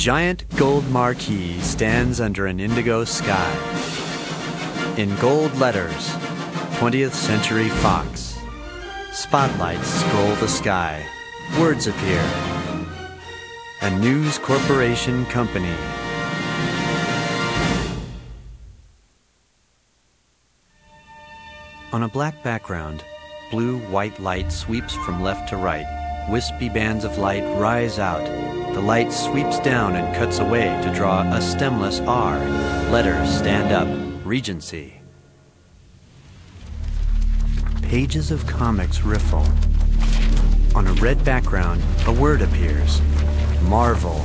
giant gold marquee stands under an indigo sky. In gold letters, 20th Century Fox. Spotlights scroll the sky. Words appear. A News Corporation company. On a black background, blue-white light sweeps from left to right. Wispy bands of light rise out. The light sweeps down and cuts away to draw a stemless R. Letters stand up. Regency. Pages of comics riffle. On a red background, a word appears. Marvel.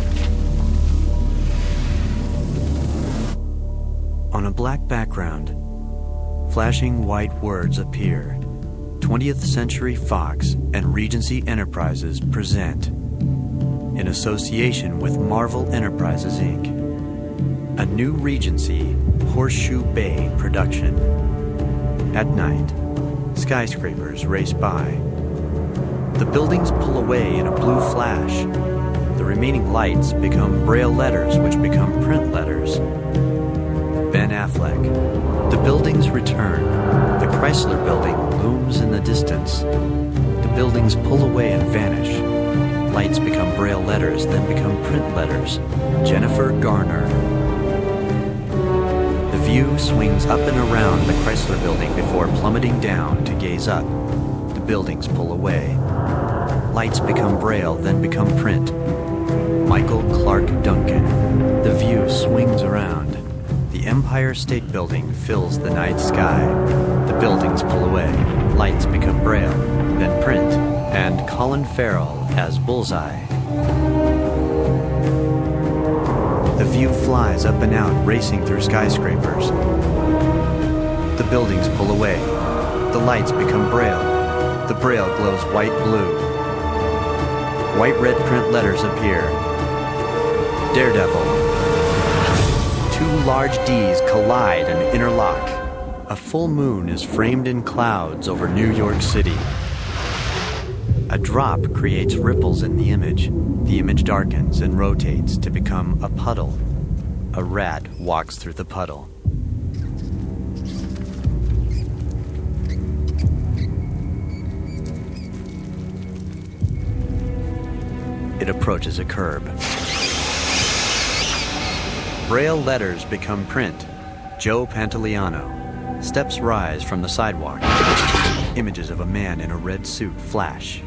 On a black background, flashing white words appear. 20th Century Fox and Regency Enterprises present, in association with Marvel Enterprises, Inc., a new Regency Horseshoe Bay production. At night, skyscrapers race by. The buildings pull away in a blue flash. The remaining lights become braille letters, which become print letters. Ben Affleck. The buildings return. The Chrysler Building looms in the distance. The buildings pull away and vanish. Lights become braille letters, then become print letters. Jennifer Garner. The view swings up and around the Chrysler Building before plummeting down to gaze up. The buildings pull away. Lights become braille, then become print. Michael Clark Duncan. The view swings around. The Empire State Building fills the night sky. The buildings pull away. Lights become braille, then print, and Colin Farrell as Bullseye. The view flies up and out, racing through skyscrapers. The buildings pull away. The lights become braille. The braille glows white-blue. White-red print letters appear. Daredevil. Two large D's collide and interlock. A full moon is framed in clouds over New York City. A drop creates ripples in the image. The image darkens and rotates to become a puddle. A rat walks through the puddle. It approaches a curb. Braille letters become print. Joe Pantoliano. Steps rise from the sidewalk. Images of a man in a red suit flash.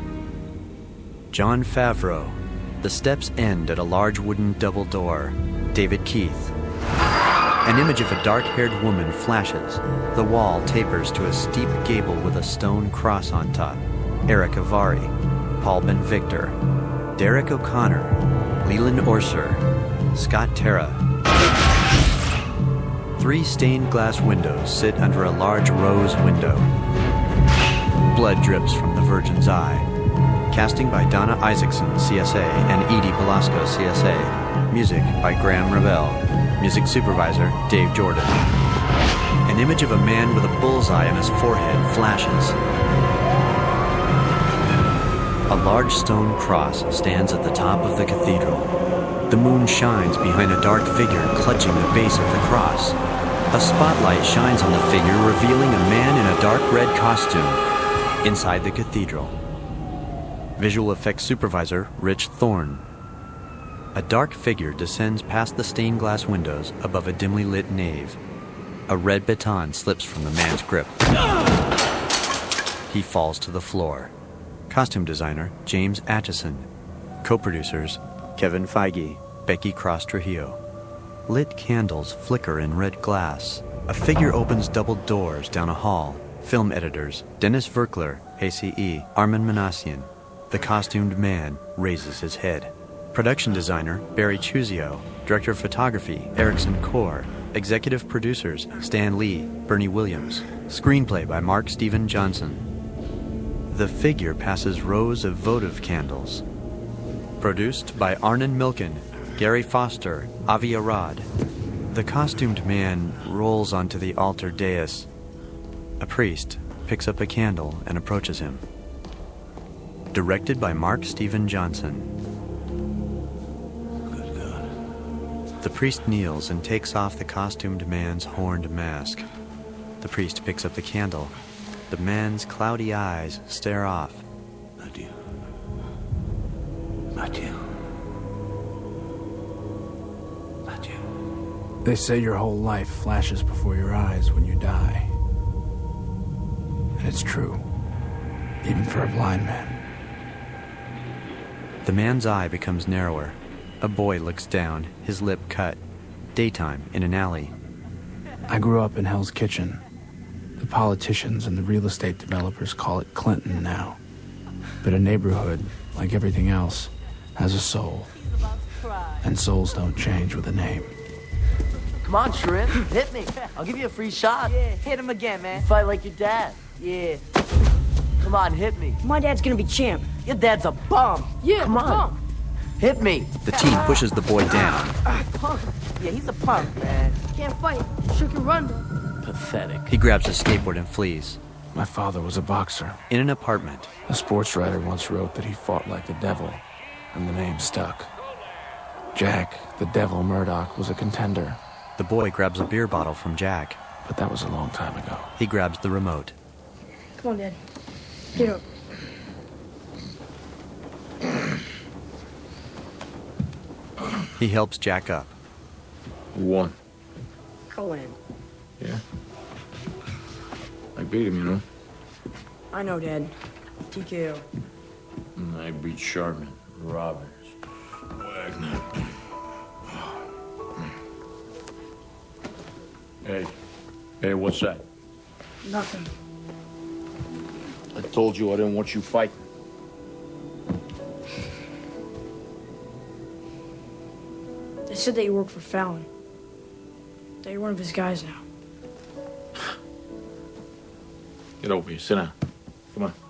Jon Favreau. The steps end at a large wooden double door. David Keith. An image of a dark-haired woman flashes. The wall tapers to a steep gable with a stone cross on top. Eric Avari. Paul Ben-Victor. Derek O'Connor. Leland Orser. Scott Terra. 3 stained glass windows sit under a large rose window. Blood drips from the Virgin's eye. Casting by Donna Isaacson, CSA, and Edie Belasco, CSA. Music by Graham Revell. Music supervisor, Dave Jordan. An image of a man with a bullseye on his forehead flashes. A large stone cross stands at the top of the cathedral. The moon shines behind a dark figure clutching the base of the cross. A spotlight shines on the figure, revealing a man in a dark red costume inside the cathedral. Visual effects supervisor, Rich Thorne. A dark figure descends past the stained glass windows above a dimly lit nave. A red baton slips from the man's grip. He falls to the floor. Costume designer, James Atchison. Co-producers, Kevin Feige, Becky Cross Trujillo. Lit candles flicker in red glass. A figure opens double doors down a hall. Film editors, Dennis Verkler, ACE, Armin Manassian. The costumed man raises his head. Production designer, Barry Chuzio. Director of photography, Erickson Core. Executive producers, Stan Lee, Bernie Williams. Screenplay by Mark Steven Johnson. The figure passes rows of votive candles. Produced by Arnon Milken, Gary Foster, Avi Arad. The costumed man rolls onto the altar dais. A priest picks up a candle and approaches him. Directed by Mark Steven Johnson. The priest kneels and takes off the costumed man's horned mask. The priest picks up the candle. The man's cloudy eyes stare off. Matthew. Matthew. Matthew. They say your whole life flashes before your eyes when you die. And it's true. Even for a blind man. The man's eye becomes narrower. A boy looks down, his lip cut. Daytime in an alley. I grew up in Hell's Kitchen. The politicians and the real estate developers call it Clinton now. But a neighborhood, like everything else, has a soul. And souls don't change with a name. Come on, Shrimp, hit me. I'll give you a free shot. Yeah, hit him again, man. Fight like your dad. Yeah. Come on, hit me. My dad's gonna be champ. Your dad's a bum. Yeah, Come on. Bum. Hit me. The teen pushes the boy down. Punk. Yeah, he's a punk, man. Can't fight. Sure can run, though. Pathetic. He grabs his skateboard and flees. My father was a boxer. In an apartment, A sports writer once wrote that he fought like the devil, and the name stuck. Jack, the Devil Murdoch, was a contender, the boy grabs a beer bottle from Jack. but that was a long time ago. He grabs the remote. Come on, Dad. Get up. He helps Jack up. Who won? Go in. Yeah. I beat him, you know. I know, Dad. TKO. And I beat Sharman, Robbins, Wagner. Hey, what's that? Nothing. I told you I didn't want you fighting. They said that you work for Fallon. That you're one of his guys now. Get over here, sit down. Come on.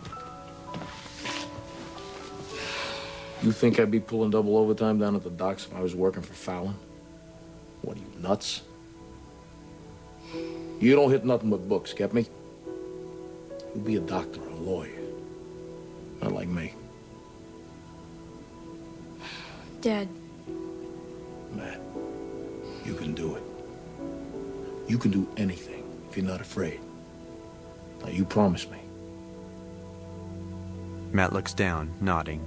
You think I'd be pulling double overtime down at the docks if I was working for Fallon? What are you, nuts? You don't hit nothing but books, get me? You'll be a doctor or a lawyer. Not like me. Dad, Matt, you can do it. You can do anything if you're not afraid. Now, you promise me. Matt looks down, nodding.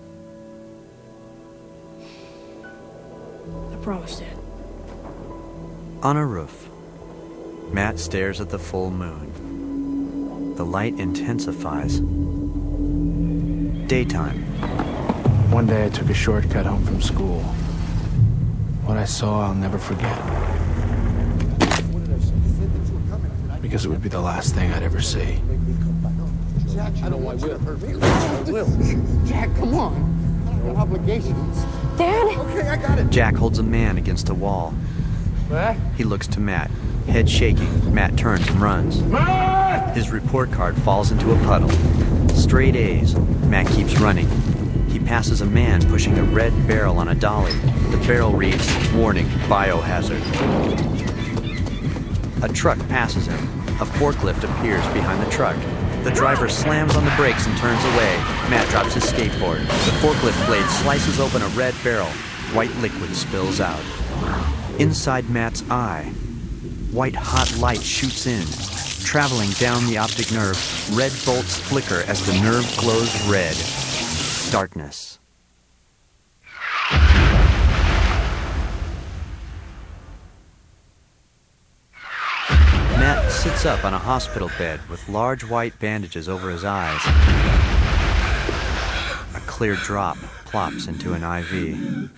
I promise, Dad. On a roof, Matt stares at the full moon. The light intensifies. Daytime. One day I took a shortcut home from school. What I saw, I'll never forget. Because it would be the last thing I'd ever see. I know I will. I will. Jack, come on. I have obligations. Dad? Okay, I got it. Jack holds a man against a wall. He looks to Matt, head shaking. Matt turns and runs. His report card falls into a puddle. Straight A's. Matt keeps running. He passes a man pushing a red barrel on a dolly. The barrel reads, "Warning, biohazard." A truck passes him. A forklift appears behind the truck. The driver slams on the brakes and turns away. Matt drops his skateboard. The forklift blade slices open a red barrel. White liquid spills out. Inside Matt's eye, white hot light shoots in. Traveling down the optic nerve, red bolts flicker as the nerve glows red. Darkness. Matt sits up on a hospital bed with large white bandages over his eyes. A clear drop plops into an IV.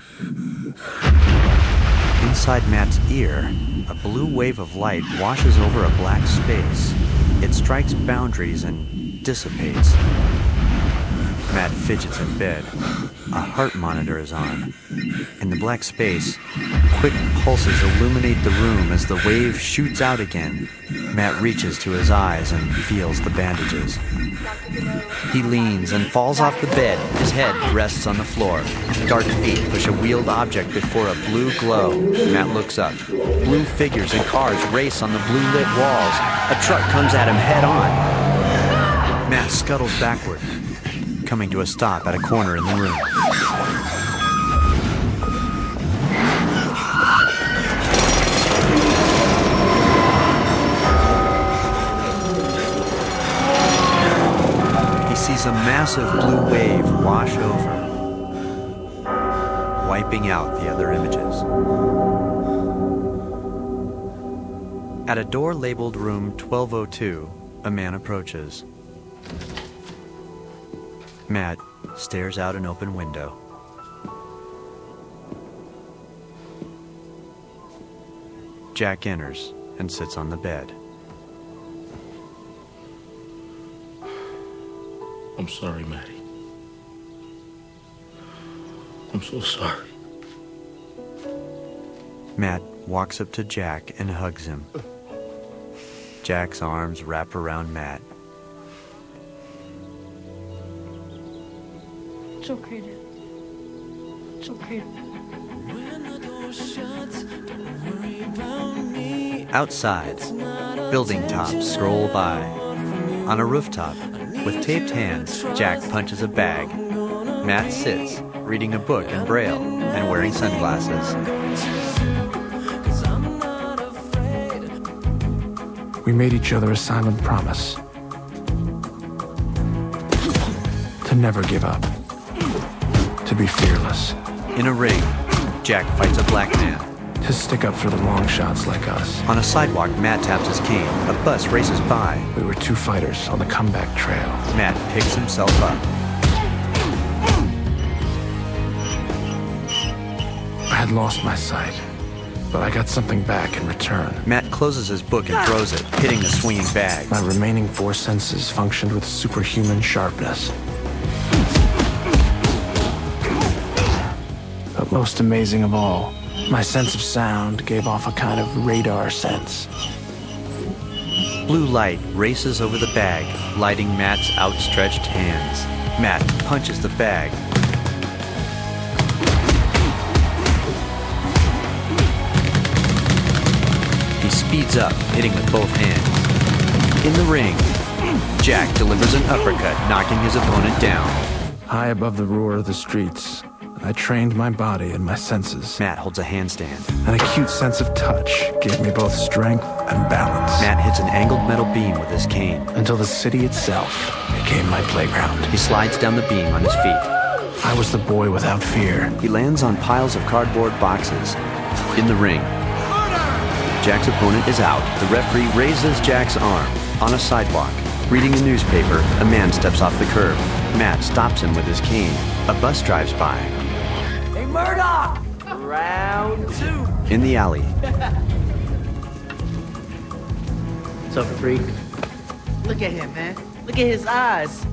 Inside Matt's ear, a blue wave of light washes over a black space. It strikes boundaries and dissipates. Matt fidgets in bed. A heart monitor is on. In the black space, quick pulses illuminate the room as the wave shoots out again. Matt reaches to his eyes and feels the bandages. He leans and falls off the bed. His head rests on the floor. Dark feet push a wheeled object before a blue glow. Matt looks up. Blue figures and cars race on the blue-lit walls. A truck comes at him head on. Matt scuttles backward, coming to a stop at a corner in the room. sees a massive blue wave wash over, wiping out the other images. At a door labeled room 1202, a man approaches. Matt stares out an open window. Jack enters and sits on the bed. I'm sorry, Maddie. I'm so sorry. Matt walks up to Jack and hugs him. Jack's arms wrap around Matt. It's okay, Dad. It's okay. Outside, building tops scroll by. On a rooftop, with taped hands, Jack punches a bag. Matt sits, reading a book in Braille and wearing sunglasses. We made each other a silent promise to never give up, to be fearless, In a ring, Jack fights a black man. to stick up for the long shots like us. On a sidewalk, Matt taps his cane. A bus races by. We were two fighters on the comeback trail. Matt picks himself up. I had lost my sight, but I got something back in return. Matt closes his book and throws it, hitting the swinging bag. My remaining four senses functioned with superhuman sharpness. But most amazing of all, my sense of sound gave off a kind of radar sense. Blue light races over the bag, lighting Matt's outstretched hands. Matt punches the bag. He speeds up, hitting with both hands. In the ring, Jack delivers an uppercut, knocking his opponent down. High above the roar of the streets, I trained my body and my senses. Matt holds a handstand. An acute sense of touch gave me both strength and balance. Matt hits an angled metal beam with his cane. Until the city itself became my playground. He slides down the beam on his feet. I was the boy without fear. He lands on piles of cardboard boxes. In the ring, Jack's opponent is out. The referee raises Jack's arm. On a sidewalk, reading a newspaper, a man steps off the curb. Matt stops him with his cane. A bus drives by. Hey, Murdoch! Round two. In the alley, What's up, freak? Look at him, man. Look at his eyes.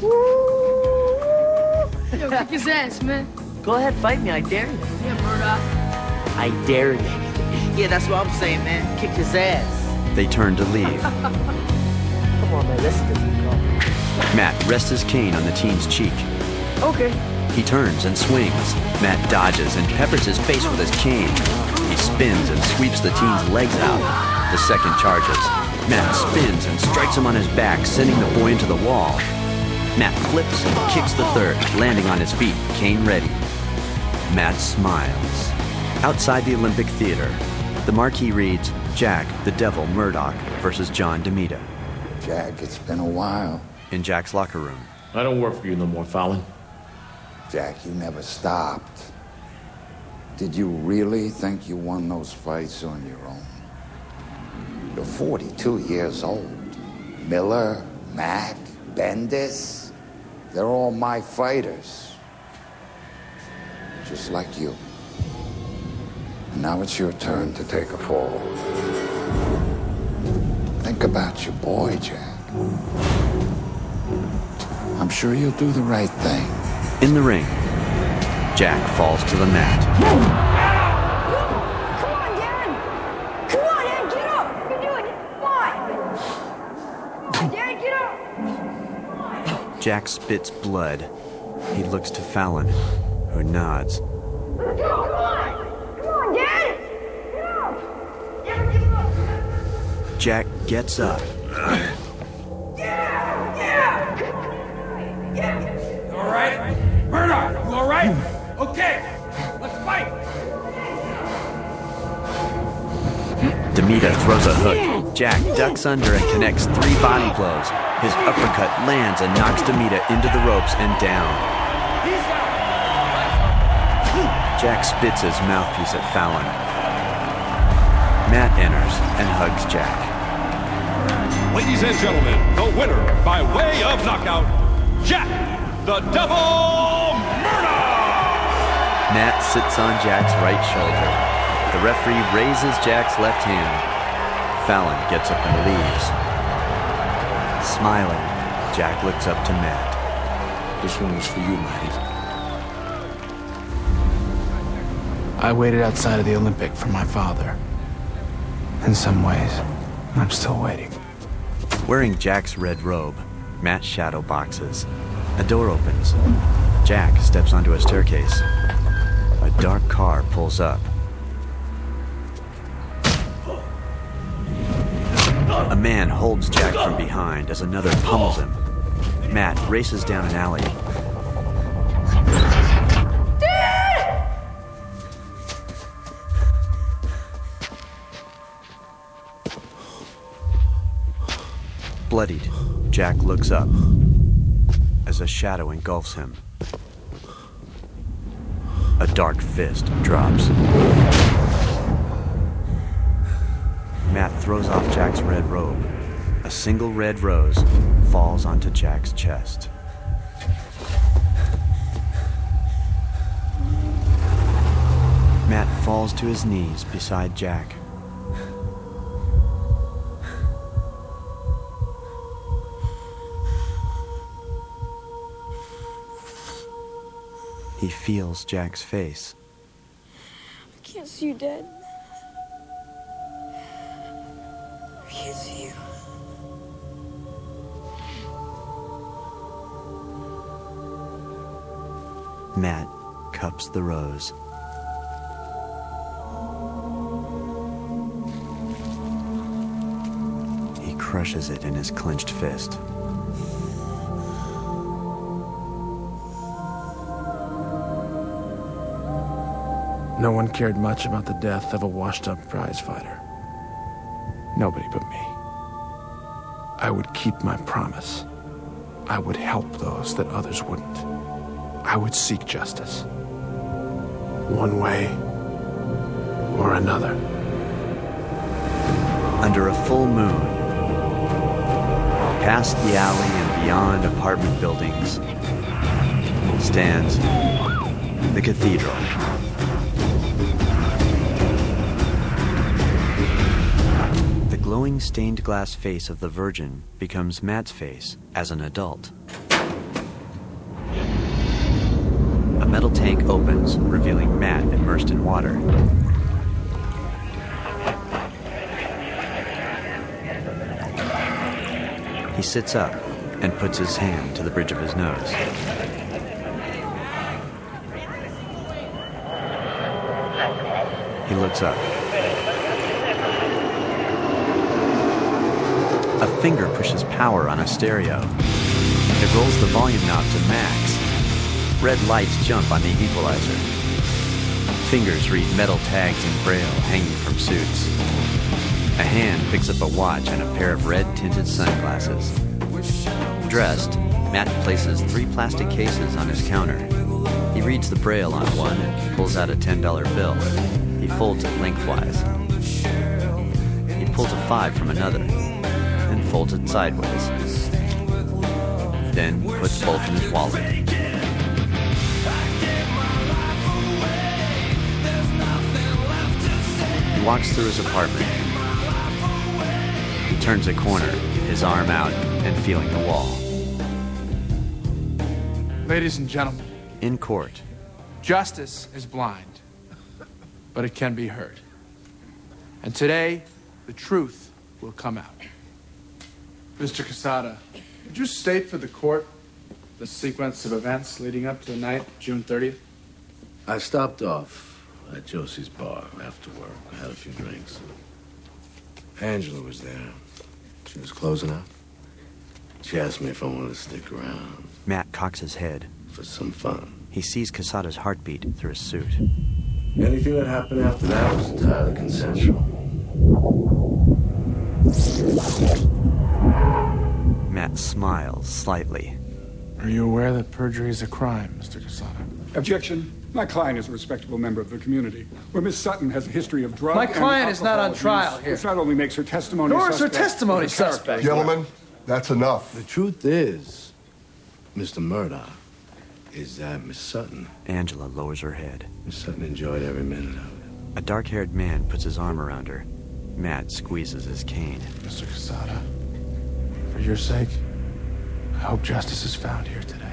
Yo, kick his ass, man. Go ahead, fight me. I dare you. Yeah, Murdoch. I dare you. Yeah, that's what I'm saying, man. Kick his ass. they turn to leave. Come on, man. Let's go. Matt rests his cane on the teen's cheek. Okay. He turns and swings. Matt dodges and peppers his face with his cane. He spins and sweeps the teen's legs out. The second charges. Matt spins and strikes him on his back, sending the boy into the wall. Matt flips and kicks the third, landing on his feet, cane ready. Matt smiles. Outside the Olympic Theater, the marquee reads, Jack, the Devil, Murdoch versus John DeMita. Jack, it's been a while. In Jack's locker room, I don't work for you no more, Fallon. Jack, you never stopped. Did you really think you won those fights on your own? You're 42 years old. Miller, Mack, Bendis, they're all my fighters. Just like you. And now it's your turn to take a fall. Think about your boy, Jack. I'm sure you'll do the right thing. in the ring, Jack falls to the mat. Come on, Darren! Come on, Darren, get up! You can do it! Come on! Darren, get up! Jack spits blood. He looks to Fallon, who nods. Come on! Come on, Darren! Get up! Darren, get up! Jack gets up. All right? Murdoch, you all right? Okay, let's fight. DeMita throws a hook. Jack ducks under and connects 3 body blows. His uppercut lands and knocks DeMita into the ropes and down. Jack spits his mouthpiece at Fallon. Matt enters and hugs Jack. Ladies and gentlemen, the winner by way of knockout, Jack the Devil Murdoch! Matt sits on Jack's right shoulder. The referee raises Jack's left hand. Fallon gets up and leaves. Smiling, Jack looks up to Matt. This one was for you, Matty. I waited outside of the Olympic for my father. In some ways, I'm still waiting. Wearing Jack's red robe, Matt shadow boxes. A door opens. Jack steps onto a staircase. A dark car pulls up. A man holds Jack from behind as another pummels him. Matt races down an alley. Bloodied, Jack looks up as a shadow engulfs him. A dark fist drops. Matt throws off Jack's red robe. A single red rose falls onto Jack's chest. Matt falls to his knees beside Jack. He feels Jack's face. I can't see you dead. I can't see you. Matt cups the rose. He crushes it in his clenched fist. No one cared much about the death of a washed-up prize fighter. Nobody but me. I would keep my promise. I would help those that others wouldn't. I would seek justice. One way or another. Under a full moon, past the alley and beyond apartment buildings, stands the cathedral. The glowing stained glass face of the Virgin becomes Matt's face as an adult. A metal tank opens, revealing Matt immersed in water. He sits up and puts his hand to the bridge of his nose. He looks up. A finger pushes power on a stereo. It rolls the volume knob to max. Red lights jump on the equalizer. Fingers read metal tags in braille hanging from suits. A hand picks up a watch and a pair of red-tinted sunglasses. Dressed, Matt places 3 plastic cases on his counter. He reads the braille on one and pulls out a $10 bill. He folds it lengthwise. He pulls a 5 from another, then folds it sideways. Then puts both in his wallet. He walks through his apartment. He turns a corner, his arm out and feeling the wall. Ladies and gentlemen, In court, justice is blind, but it can be heard. And today, the truth will come out. Mr. Quesada, would you state for the court the sequence of events leading up to the night, June 30th? I stopped off at Josie's bar after work. I had a few drinks. Angela was there. She was closing up. She asked me if I wanted to stick around. Matt cocks his head. For some fun. He sees Quesada's heartbeat through his suit. Anything that happened after that was entirely consensual. Matt smiles slightly. Are you aware that perjury is a crime, Mr. Quesada? Objection. My client is a respectable member of the community, where Miss Sutton has a history of drug My and client is not on alcohol trial abuse, here. which not only makes her testimony Nor is her suspect, testimony but her character suspect. as well. Gentlemen, that's enough. The truth is, Mr. Murdoch, is that Miss Sutton. Angela lowers her head. Miss Sutton enjoyed every minute of it. A dark-haired man puts his arm around her. Matt squeezes his cane. Mr. Quesada, for your sake, I hope justice is found here today.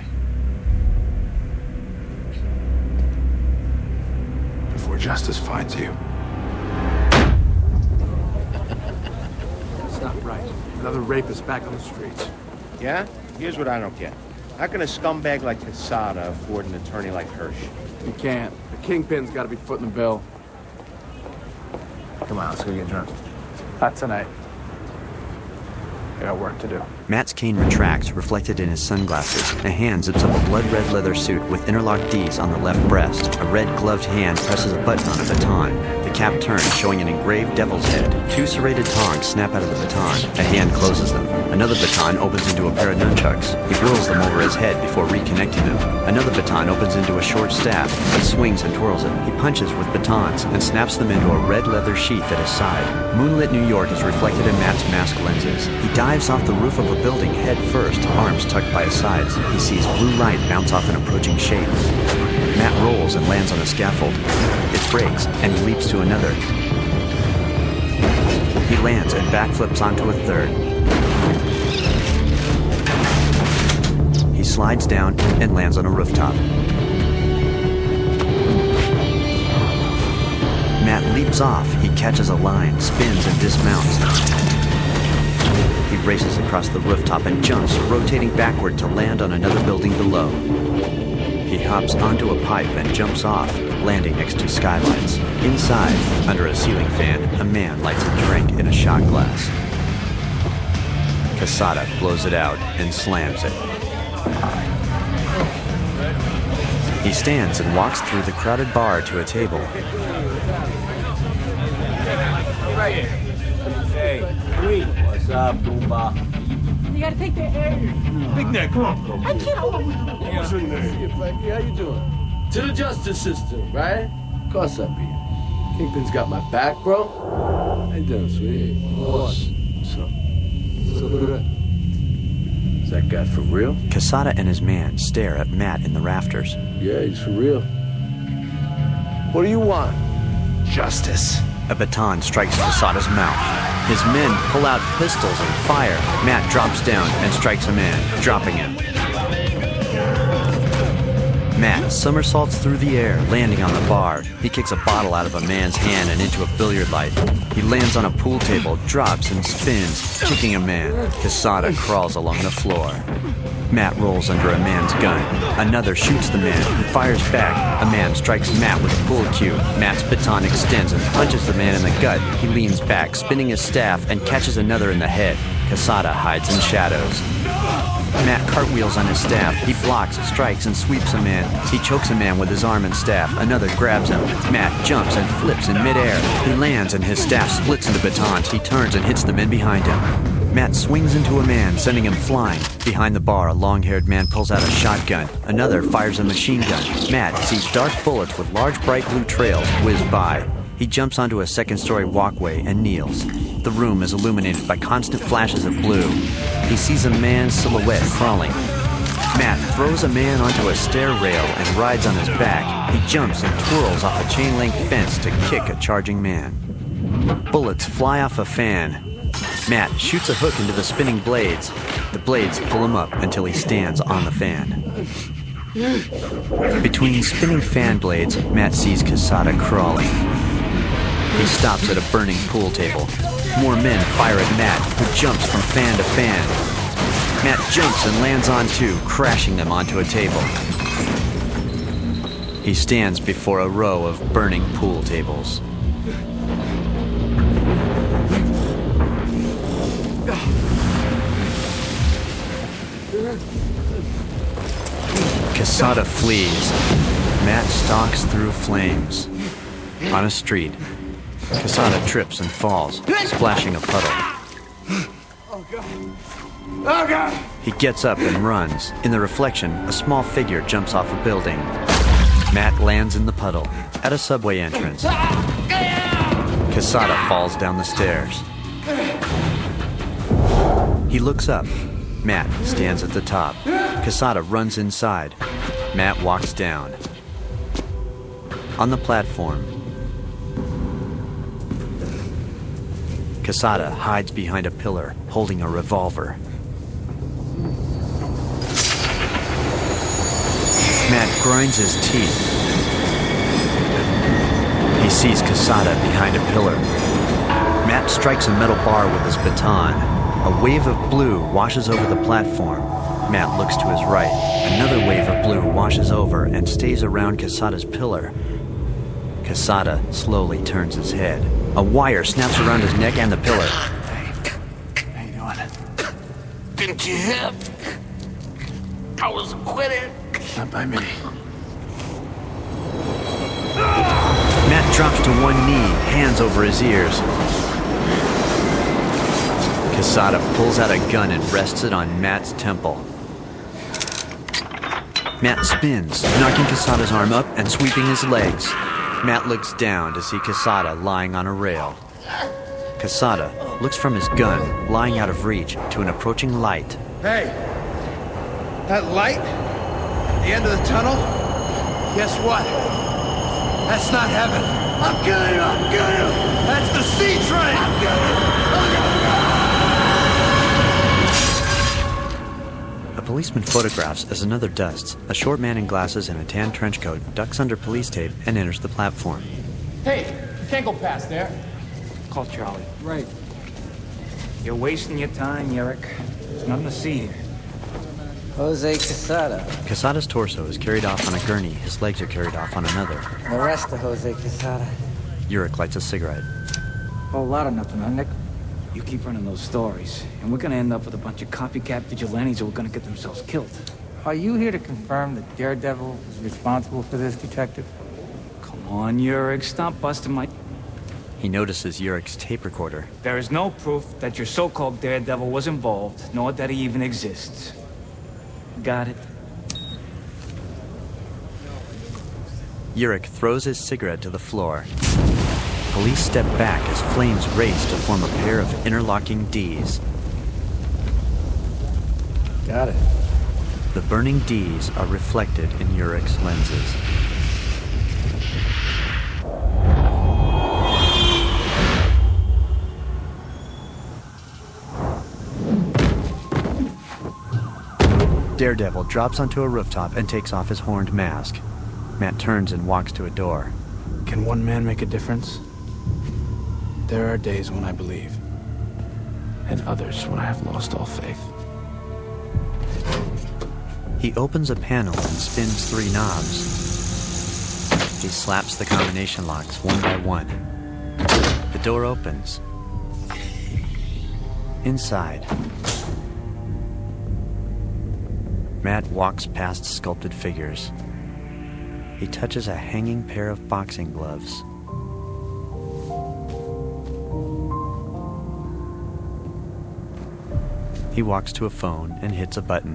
Before justice finds you. It's not right. Another rapist back on the streets. Yeah? Here's what I don't get. How can a scumbag like Quesada afford an attorney like Hirsch? You can't. The kingpin's got to be footing the bill. Come on, let's go get drunk. Not tonight. I got work to do. Matt's cane retracts, reflected in his sunglasses. A hand zips up a blood-red leather suit with interlocked D's on the left breast. A red-gloved hand presses a button on a baton. The cap turns, showing an engraved devil's head. Two serrated tongs snap out of the baton. A hand closes them. Another baton opens into a pair of nunchucks. He whirls them over his head before reconnecting them. Another baton opens into a short staff. He swings and twirls it. He punches with batons and snaps them into a red leather sheath at his side. Moonlit New York is reflected in Matt's mask lenses. He dives off the roof of a building head first, arms tucked by his sides. He sees blue light bounce off an approaching shape. Matt rolls and lands on a scaffold. It breaks, and he leaps to another. He lands and backflips onto a third. He slides down and lands on a rooftop. Matt leaps off. He catches a line, spins, and dismounts. He races across the rooftop and jumps, rotating backward to land on another building below. He hops onto a pipe and jumps off, landing next to skylights. Inside, under a ceiling fan, a man lights a drink in a shot glass. Quesada blows it out and slams it. He stands and walks through the crowded bar to a table. Hey, Creed. What's up, Boomba? You gotta take the air. Big Neck, come on. I can't. What's your name? How you doing? To the justice system, right? Of course I be. Kingpin's got my back, bro. How you doing, sweetie? What's up? Look at that. Is that guy for real? Quesada and his man stare at Matt in the rafters. Yeah, he's for real. What do you want? Justice. A baton strikes Quesada's mouth. His men pull out pistols and fire. Matt drops down and strikes a man, dropping him. Matt somersaults through the air, landing on the bar. He kicks a bottle out of a man's hand and into a billiard light. He lands on a pool table, drops and spins, kicking a man. Quesada crawls along the floor. Matt rolls under a man's gun. Another shoots the man. He fires back. A man strikes Matt with a pool cue. Matt's baton extends and punches the man in the gut. He leans back, spinning his staff, and catches another in the head. Quesada hides in shadows. Matt cartwheels on his staff. He blocks, strikes, and sweeps a man. He chokes a man with his arm and staff. Another grabs him. Matt jumps and flips in midair. He lands and his staff splits into batons. He turns and hits the men behind him. Matt swings into a man, sending him flying. Behind the bar, a long-haired man pulls out a shotgun. Another fires a machine gun. Matt sees dark bullets with large bright blue trails whiz by. He jumps onto a second-story walkway and kneels. The room is illuminated by constant flashes of blue. He sees a man's silhouette crawling. Matt throws a man onto a stair rail and rides on his back. He jumps and twirls off a chain-link fence to kick a charging man. Bullets fly off a fan. Matt shoots a hook into the spinning blades. The blades pull him up until he stands on the fan. Between spinning fan blades, Matt sees Quesada crawling. He stops at a burning pool table. More men fire at Matt, who jumps from fan to fan. Matt jumps and lands on two, crashing them onto a table. He stands before a row of burning pool tables. Quesada flees. Matt stalks through flames. On a street, Quesada trips and falls, splashing a puddle. Oh, God. Oh, God! He gets up and runs. In the reflection, a small figure jumps off a building. Matt lands in the puddle at a subway entrance. Quesada falls down the stairs. He looks up. Matt stands at the top. Quesada runs inside. Matt walks down. On the platform, Quesada hides behind a pillar, holding a revolver. Matt grinds his teeth. He sees Quesada behind a pillar. Matt strikes a metal bar with his baton. A wave of blue washes over the platform. Matt looks to his right. Another wave of blue washes over and stays around Quesada's pillar. Quesada slowly turns his head. A wire snaps around his neck and the pillar. How you doing? Didn't you hear? I was acquitted. Not by me. Matt drops to one knee, hands over his ears. Quesada pulls out a gun and rests it on Matt's temple. Matt spins, knocking Quesada's arm up and sweeping his legs. Matt looks down to see Quesada lying on a rail. Quesada looks from his gun, lying out of reach, to an approaching light. Hey, that light at the end of the tunnel, guess what? That's not heaven. I'm killing you, I'm killing you. That's the C train. I'm killing you. A policeman photographs as another dusts. A short man in glasses and a tan trench coat ducks under police tape and enters the platform. Hey, you can't go past there. Call Charlie. Right. You're wasting your time, Yerrick. There's nothing to see here. Jose Quesada. Quesada's torso is carried off on a gurney. His legs are carried off on another. The rest of Jose Quesada. Yurik lights a cigarette. Whole lot of nothing, huh, Nick? You keep running those stories, and we're gonna end up with a bunch of copycat vigilantes who are gonna get themselves killed. Are you here to confirm that Daredevil is responsible for this, Detective? Come on, Yurik, stop busting my... He notices Yurik's tape recorder. There is no proof that your so-called Daredevil was involved, nor that he even exists. Got it? Yurik throws his cigarette to the floor. Police step back as flames race to form a pair of interlocking Ds. Got it. The burning Ds are reflected in Yurik's lenses. Daredevil drops onto a rooftop and takes off his horned mask. Matt turns and walks to a door. Can one man make a difference? There are days when I believe, and others when I have lost all faith. He opens a panel and spins 3 knobs. He slaps the combination locks one by one. The door opens. Inside, Matt walks past sculpted figures. He touches a hanging pair of boxing gloves. He walks to a phone and hits a button.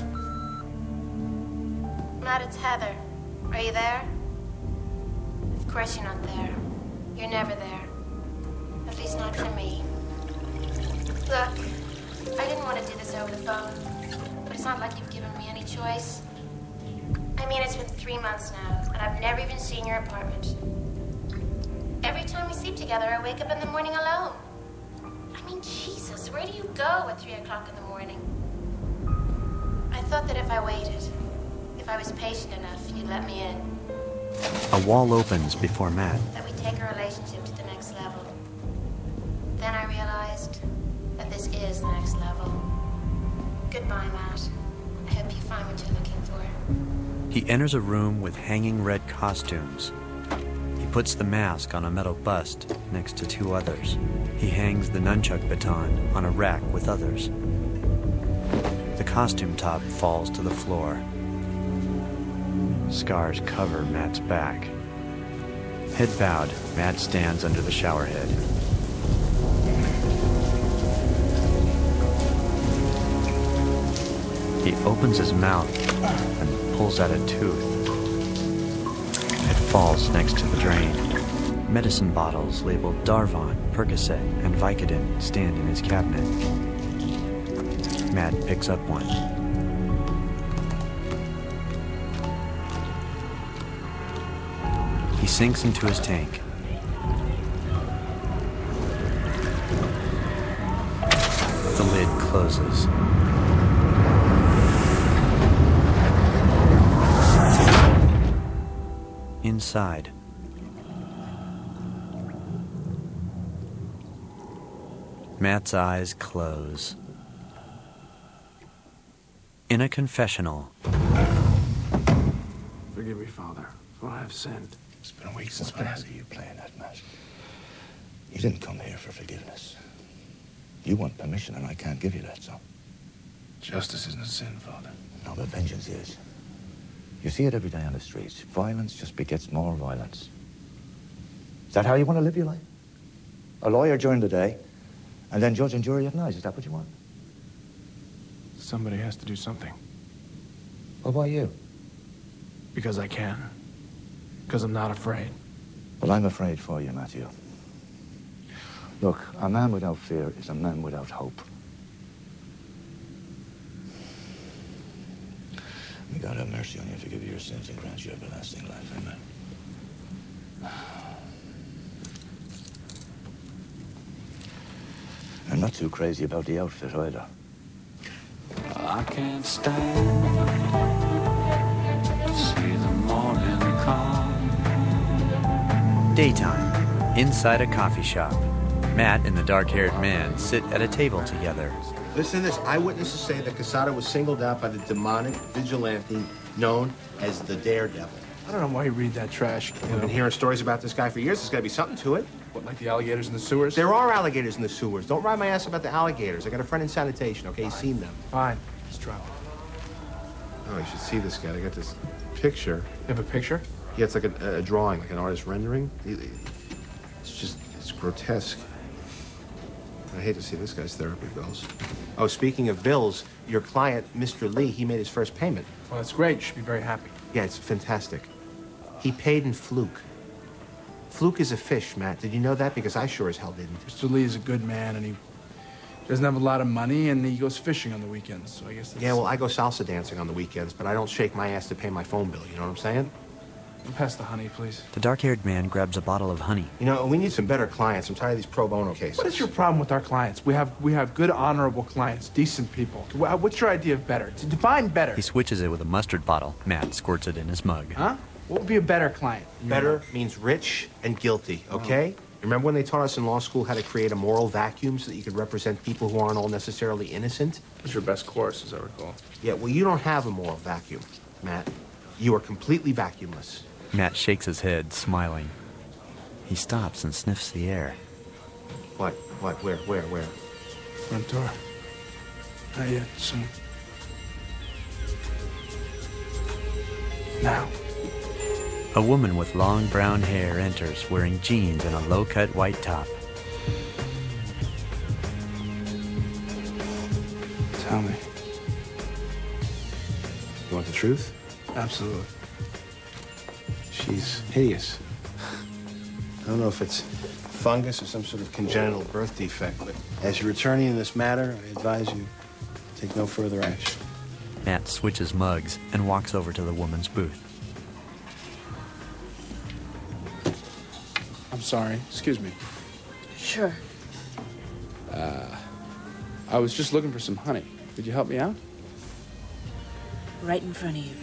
Matt, it's Heather. Are you there? Of course you're not there. You're never there. At least not for me. Look, I didn't want to do this over the phone, but it's not like you've given me any choice. I mean, it's been 3 months now, and I've never even seen your apartment. Every time we sleep together, I wake up in the morning alone. I mean, Jesus, where do you go at 3 o'clock in the morning? I thought that if I waited, if I was patient enough, you'd let me in. A wall opens before Matt. That we take our relationship to the next level. Then I realized that this is the next level. Goodbye, Matt. I hope you find what you're looking for. He enters a room with hanging red costumes. He puts the mask on a metal bust next to 2 others. He hangs the nunchuck baton on a rack with others. The costume top falls to the floor. Scars cover Matt's back. Head bowed, Matt stands under the shower head. He opens his mouth and pulls out a tooth. It falls next to the drain. Medicine bottles labeled Darvon, Percocet, and Vicodin stand in his cabinet. Matt picks up one. He sinks into his tank. The lid closes. Inside, Matt's eyes close. In a confessional. Forgive me, Father, for I have sinned. It's been weeks since I see you playing that match. You didn't come here for forgiveness. You want permission, and I can't give you that, so. Justice isn't a sin, Father. No, but vengeance is. You see it every day on the streets. Violence just begets more violence. Is that how you want to live your life? A lawyer during the day, and then judge and jury at night. Is that what you want? Somebody has to do something. Well, why you? Because I can. Because I'm not afraid. Well, I'm afraid for you, Matthew. Look, a man without fear is a man without hope. May God have mercy on you, forgive you your sins, and grant you everlasting life. Amen. I'm not too crazy about the outfit either. I can't stand to see the morning come. Daytime, inside a coffee shop. Matt and the dark-haired man sit at a table together. Listen to this. Eyewitnesses say that Quesada was singled out by the demonic vigilante known as the Daredevil. I don't know why you read that trash. I've been hearing stories about this guy for years. There's got to be something to it. What, like the alligators in the sewers? There are alligators in the sewers. Don't ride my ass about the alligators. I got a friend in sanitation, okay? He's seen them. Fine. Let's drop it. Oh, you should see this guy. I got this picture. You have a picture? Yeah, it's like a drawing, like an artist rendering. It's grotesque. I hate to see this guy's therapy bills. Oh, speaking of bills, your client, Mr. Lee, he made his first payment. Well, that's great. You should be very happy. Yeah, it's fantastic. He paid in fluke. Fluke is a fish, Matt. Did you know that? Because I sure as hell didn't. Mr. Lee is a good man, and he doesn't have a lot of money, and he goes fishing on the weekends, so I guess that's... Yeah, well, I go salsa dancing on the weekends, but I don't shake my ass to pay my phone bill, you know what I'm saying? Pass the honey, please. The dark-haired man grabs a bottle of honey. You know, we need some better clients. I'm tired of these pro bono cases. What is your problem with our clients? We have good, honorable clients, decent people. What's your idea of better? To define better. He switches it with a mustard bottle. Matt squirts it in his mug. Huh? What would be a better client? Better means rich and guilty, okay? Remember when they taught us in law school how to create a moral vacuum so that you could represent people who aren't all necessarily innocent? It was your best course, as I recall. Yeah, well, you don't have a moral vacuum, Matt. You are completely vacuumless. Matt shakes his head, smiling. He stops and sniffs the air. What? Where? Front door. Not yet, soon. Now. A woman with long brown hair enters, wearing jeans and a low-cut white top. Tell me. You want the truth? Absolutely. She's hideous. I don't know if it's fungus or some sort of congenital birth defect, but as your attorney in this matter, I advise you take no further action. Matt switches mugs and walks over to the woman's booth. I'm sorry. Excuse me. Sure. I was just looking for some honey. Could you help me out? Right in front of you.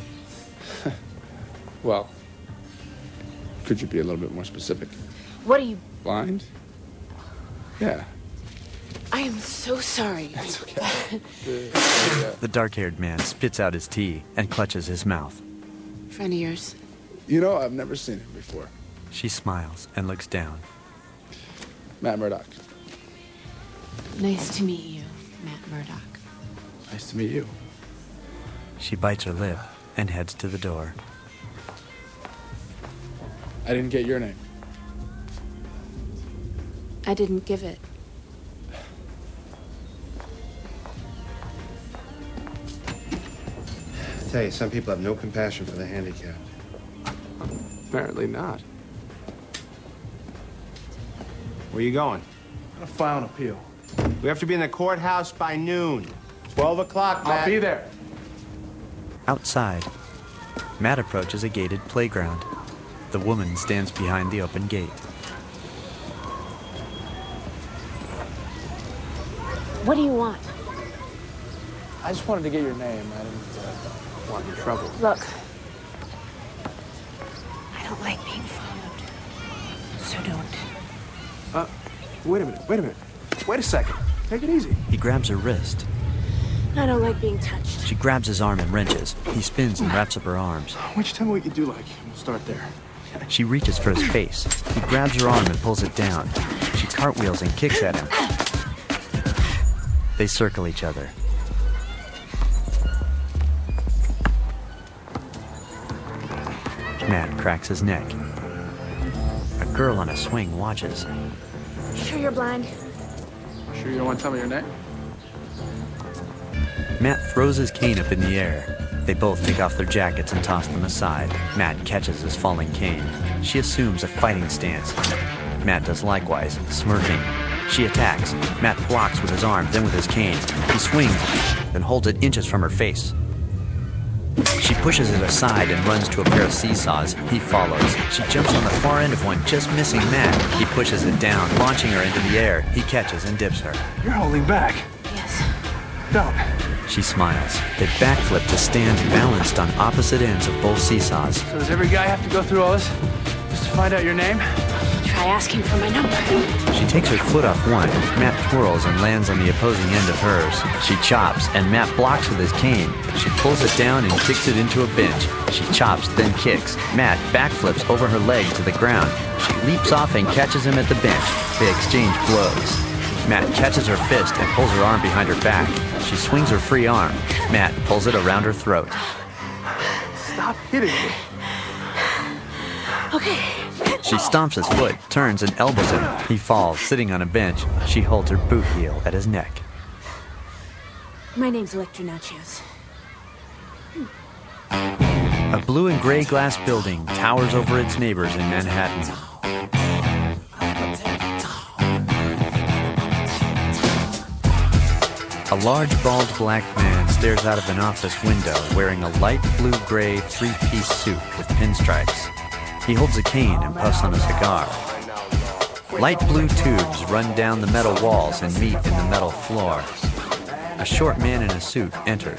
Well, could you be a little bit more specific? What are you... Blind? Yeah. I am so sorry. That's okay. The dark-haired man spits out his tea and clutches his mouth. Friend of yours. You know, I've never seen him before. She smiles and looks down. Matt Murdock. Nice to meet you, Matt Murdock. Nice to meet you. She bites her lip and heads to the door. I didn't get your name. I didn't give it. tell you, some people have no compassion for the handicapped. Apparently not. Where you going? I'm gonna file an appeal. We have to be in the courthouse by noon. 12 o'clock, Matt. I'll be there. Outside, Matt approaches a gated playground. The woman stands behind the open gate. What do you want? I just wanted to get your name. I didn't want your trouble. Look, I don't like being followed, so don't. Wait a minute. Wait a second. Take it easy. He grabs her wrist. I don't like being touched. She grabs his arm and wrenches. He spins and wraps up her arms. Why don't you tell me what you do like? We'll start there. She reaches for his face. He grabs her arm and pulls it down. She cartwheels and kicks at him. They circle each other. Matt cracks his neck. A girl on a swing watches. Sure you're blind? Sure you don't want to tell me your name? Matt throws his cane up in the air. They both take off their jackets and toss them aside. Matt catches his falling cane. She assumes a fighting stance. Matt does likewise, smirking. She attacks. Matt blocks with his arm, then with his cane. He swings, then holds it inches from her face. She pushes it aside and runs to a pair of seesaws. He follows. She jumps on the far end of one, just missing Matt. He pushes it down, launching her into the air. He catches and dips her. You're holding back. Yes. Don't. She smiles. They backflip to stand balanced on opposite ends of both seesaws. So does every guy have to go through all this just to find out your name? Try asking for my number. She takes her foot off one. Matt twirls and lands on the opposing end of hers. She chops, and Matt blocks with his cane. She pulls it down and kicks it into a bench. She chops, then kicks. Matt backflips over her leg to the ground. She leaps off and catches him at the bench. They exchange blows. Matt catches her fist and pulls her arm behind her back. She swings her free arm. Matt pulls it around her throat. Stop hitting me. Okay. She stomps his foot, turns and elbows him. He falls, sitting on a bench. She holds her boot heel at his neck. My name's Electra Nachios. A blue and gray glass building towers over its neighbors in Manhattan. A large, bald black man stares out of an office window wearing a light blue-gray three-piece suit with pinstripes. He holds a cane and puffs on a cigar. Light blue tubes run down the metal walls and meet in the metal floor. A short man in a suit enters.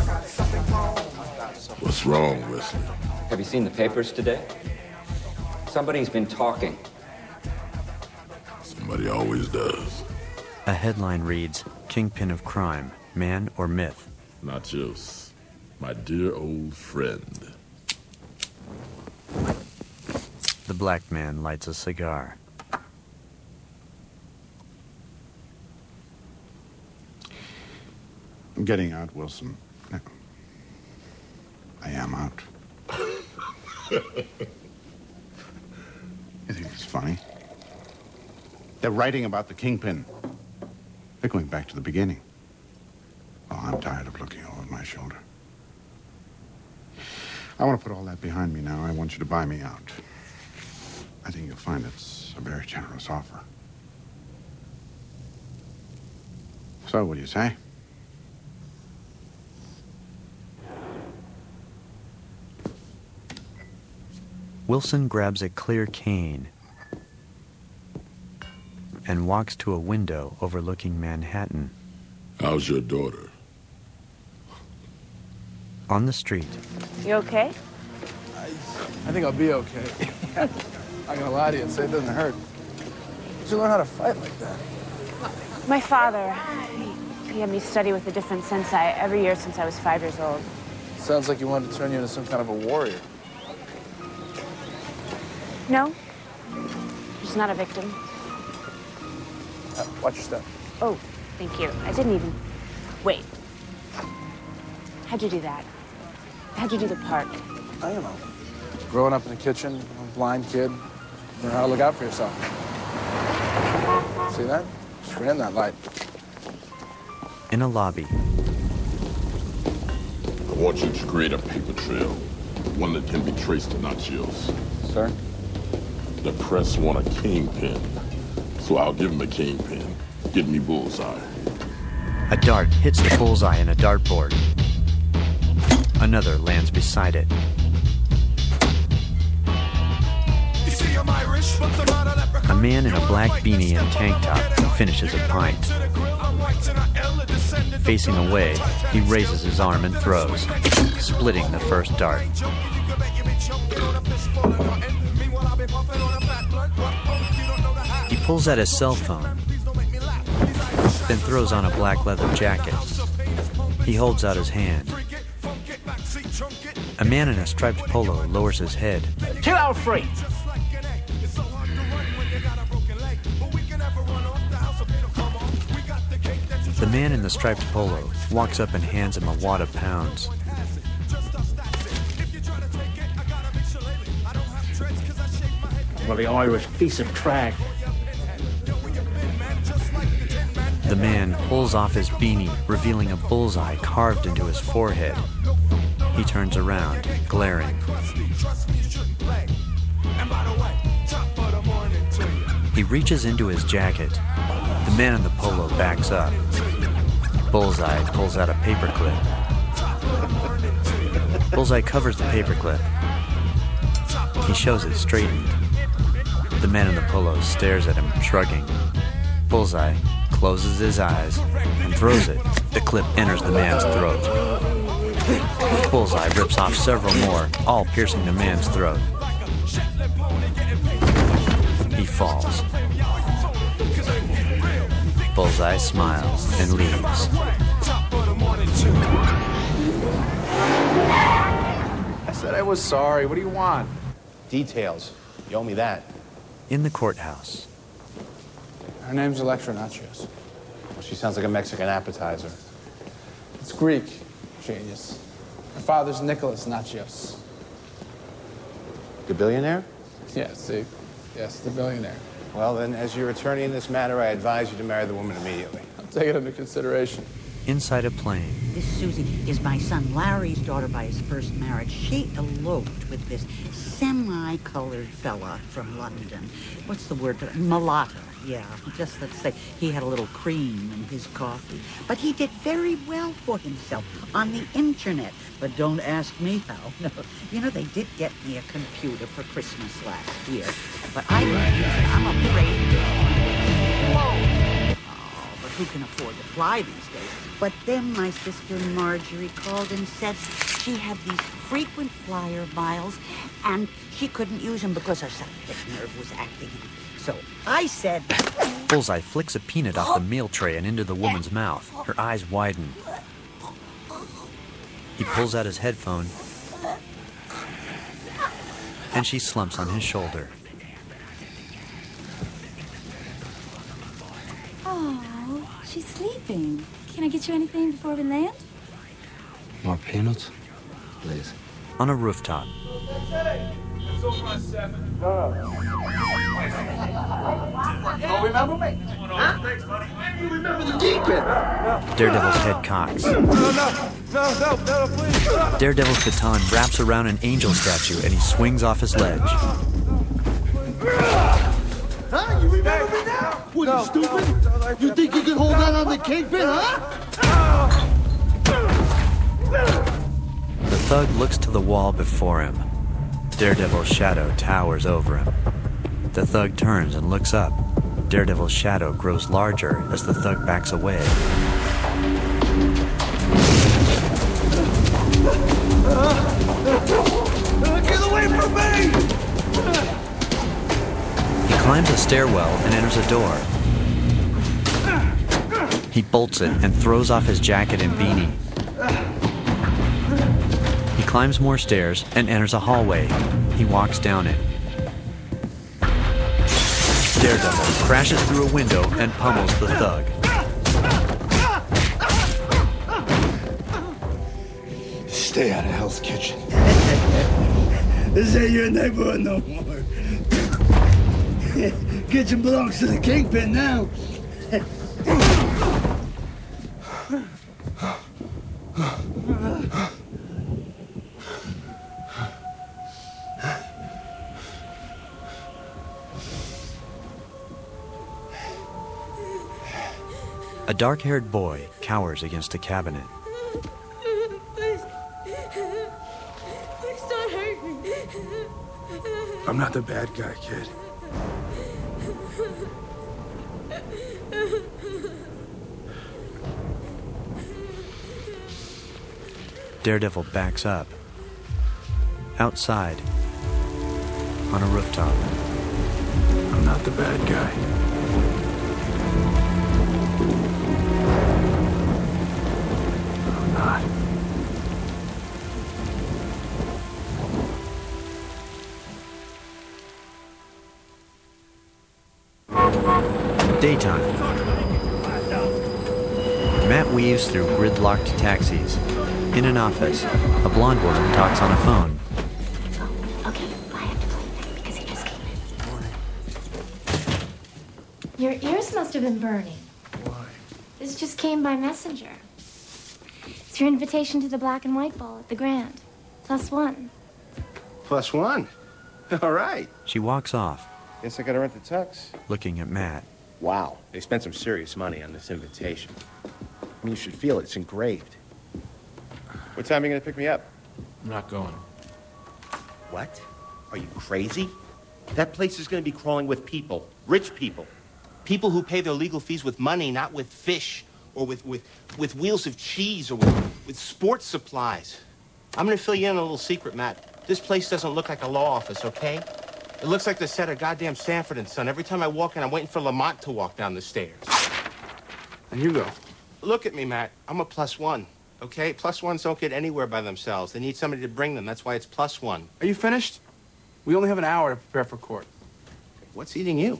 What's wrong, Wesley? Have you seen the papers today? Somebody's been talking. Somebody always does. A headline reads, Kingpin of Crime, Man or Myth? Nachios, my dear old friend. The black man lights a cigar. I'm getting out, Wilson. I am out. You think it's funny? They're writing about the Kingpin. They're going back to the beginning. Oh, I'm tired of looking over my shoulder. I want to put all that behind me now. I want you to buy me out. I think you'll find it's a very generous offer. So, what do you say? Wilson grabs a clear cane and walks to a window overlooking Manhattan. How's your daughter? On the street, You okay? I think I'll be okay. I'm not gonna lie to you and say it doesn't hurt. Did you learn how to fight like that? My father, he had me study with a different sensei every year since I was 5 years old. Sounds like you wanted to turn you into some kind of a warrior. No, just not a victim. Watch your step. Oh, thank you. I didn't even... Wait. How'd you do that? How'd you do the part? I don't know. Growing up in the kitchen, a blind kid, learn how to look out for yourself. See that? Screen in that light. in a lobby. want you to create a paper trail, one that can be traced to Nachios. Sir? The press want a kingpin, so I'll give him a kingpin. Give me Bullseye. A dart hits the bullseye in a dartboard. Another lands beside it. A man in a black beanie and tank top finishes a pint. Facing away, he raises his arm and throws, splitting the first dart. He pulls out his cell phone, then throws on a black leather jacket. He holds out his hand. A man in a striped polo lowers his head. 2 hour free. The man in the striped polo walks up and hands him a wad of pounds. Well, the Irish piece of trash. The man pulls off his beanie, revealing a bullseye carved into his forehead. He turns around, glaring. He reaches into his jacket. The man in the polo backs up. Bullseye pulls out a paperclip. Bullseye covers the paperclip. He shows it straightened. The man in the polo stares at him, shrugging. Bullseye closes his eyes and throws it. The clip enters the man's throat. Bullseye rips off several more, all piercing the man's throat. He falls. Bullseye smiles and leaves. I said I was sorry. What do you want? Details. You owe me that. In the courthouse. Her name's Electra Nachios. Well, she sounds like a Mexican appetizer. It's Greek, genius. Her father's Nicholas Nachios. The billionaire? Yeah, see? Yes, the billionaire. Well, then, as your attorney in this matter, I advise you to marry the woman immediately. I'll take it into consideration. Inside a plane. This Susie is my son Larry's daughter by his first marriage. She eloped with this semi-colored fella from London. What's the word? Mulatto. Yeah, just let's say he had a little cream in his coffee. But he did very well for himself on the internet. But don't ask me how. No, you know, they did get me a computer for Christmas last year. But I can't use it. I'm afraid. Whoa! Oh, but who can afford to fly these days? But then my sister Marjorie called and said she had these frequent flyer miles and she couldn't use them because her septic nerve was acting. So I said... Bullseye flicks a peanut off the meal tray and into the woman's mouth. Her eyes widen. He pulls out his headphone, and she slumps on his shoulder. Oh, she's sleeping. Can I get you anything before we land? More peanuts? Please. On a rooftop. Oh, remember me? Huh? You remember the Kingpin? Daredevil's head cocks. No, please. Daredevil's baton wraps around an angel statue and he swings off his ledge. Huh? You remember me now? What, you stupid? You think you can hold out on the Kingpin, huh? The thug looks to the wall before him. Daredevil's shadow towers over him. The thug turns and looks up. Daredevil's shadow grows larger as the thug backs away. Get away from me! He climbs a stairwell and enters a door. He bolts it and throws off his jacket and beanie. He climbs more stairs and enters a hallway. He walks down it. Daredevil crashes through a window and pummels the thug. Stay out of Hell's Kitchen. This ain't your neighborhood no more. Kitchen belongs to the Kingpin now. A dark-haired boy cowers against a cabinet. Please. Please don't hurt me. I'm not the bad guy, kid. Daredevil backs up. Outside, on a rooftop. I'm not the bad guy. I'm not. Daytime. Matt weaves through gridlocked taxis. In an office, a blonde woman talks on a phone. Okay, I have to play that because he just came in. Your ears must have been burning. Why? This just came by messenger. It's your invitation to the black and white ball at the Grand. +1. +1? All right. She walks off, Guess I gotta rent the tux. looking at Matt. Wow, they spent some serious money on this invitation. I mean, you should feel it. It's engraved. What time are you gonna pick me up? I'm not going. What? Are you crazy? That place is gonna be crawling with people. Rich people. People who pay their legal fees with money, not with fish, or with wheels of cheese, or with sports supplies. I'm gonna fill you in on a little secret, Matt. This place doesn't look like a law office, okay? It looks like the set of goddamn Sanford and Son. Every time I walk in, I'm waiting for Lamont to walk down the stairs. And you go. Look at me, Matt. I'm a +1, okay? +1s don't get anywhere by themselves. They need somebody to bring them. That's why it's +1. Are you finished? We only have an hour to prepare for court. What's eating you?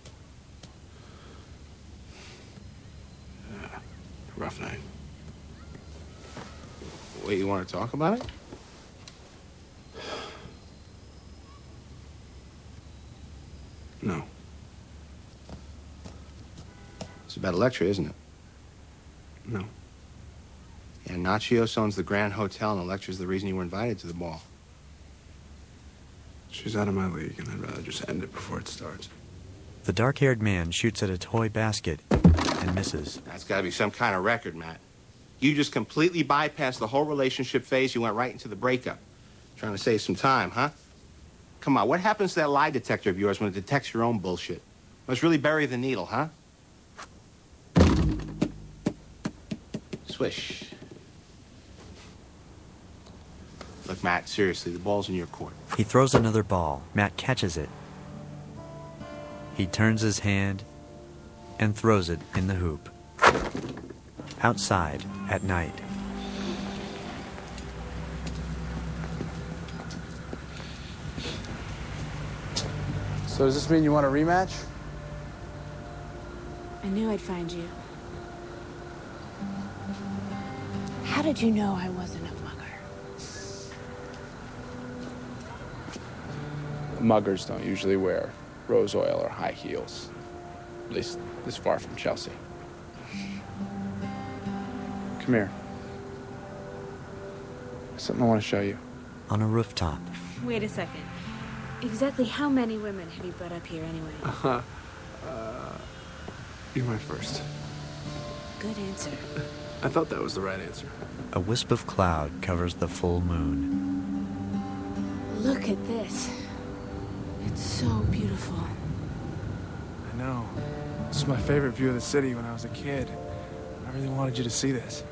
Rough night. Wait, you want to talk about it? No. It's about Electra, isn't it? No. Yeah, Nachios owns the Grand Hotel, and Electra's the reason you were invited to the ball. She's out of my league, and I'd rather just end it before it starts. The dark-haired man shoots at a toy basket and misses. That's got to be some kind of record, Matt. You just completely bypassed the whole relationship phase. You went right into the breakup. Trying to save some time, huh? Come on, what happens to that lie detector of yours when it detects your own bullshit? Must really bury the needle, huh? Swish. Look, Matt, seriously, the ball's in your court. He throws another ball. Matt catches it. He turns his hand and throws it in the hoop. Outside at night. So does this mean you want a rematch? I knew I'd find you. How did you know I wasn't a mugger? Muggers don't usually wear rose oil or high heels. At least this far from Chelsea. Come here. Something I want to show you. On a rooftop. Wait a second. Exactly how many women have you brought up here anyway? You're my first. Good answer. I thought that was the right answer. A wisp of cloud covers the full moon. Look at this. It's so beautiful. I know. This is my favorite view of the city when I was a kid. I really wanted you to see this.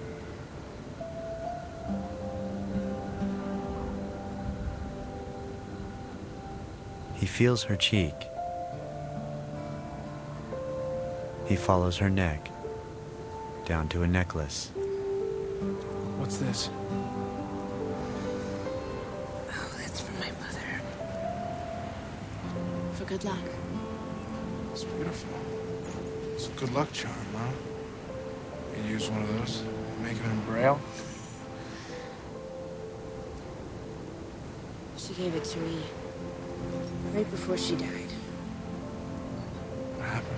He feels her cheek. He follows her neck down to a necklace. What's this? Oh, that's from my mother. For good luck. It's beautiful. It's a good luck charm, Mom. You use one of those, make it in Braille. She gave it to me right before she died. What happened?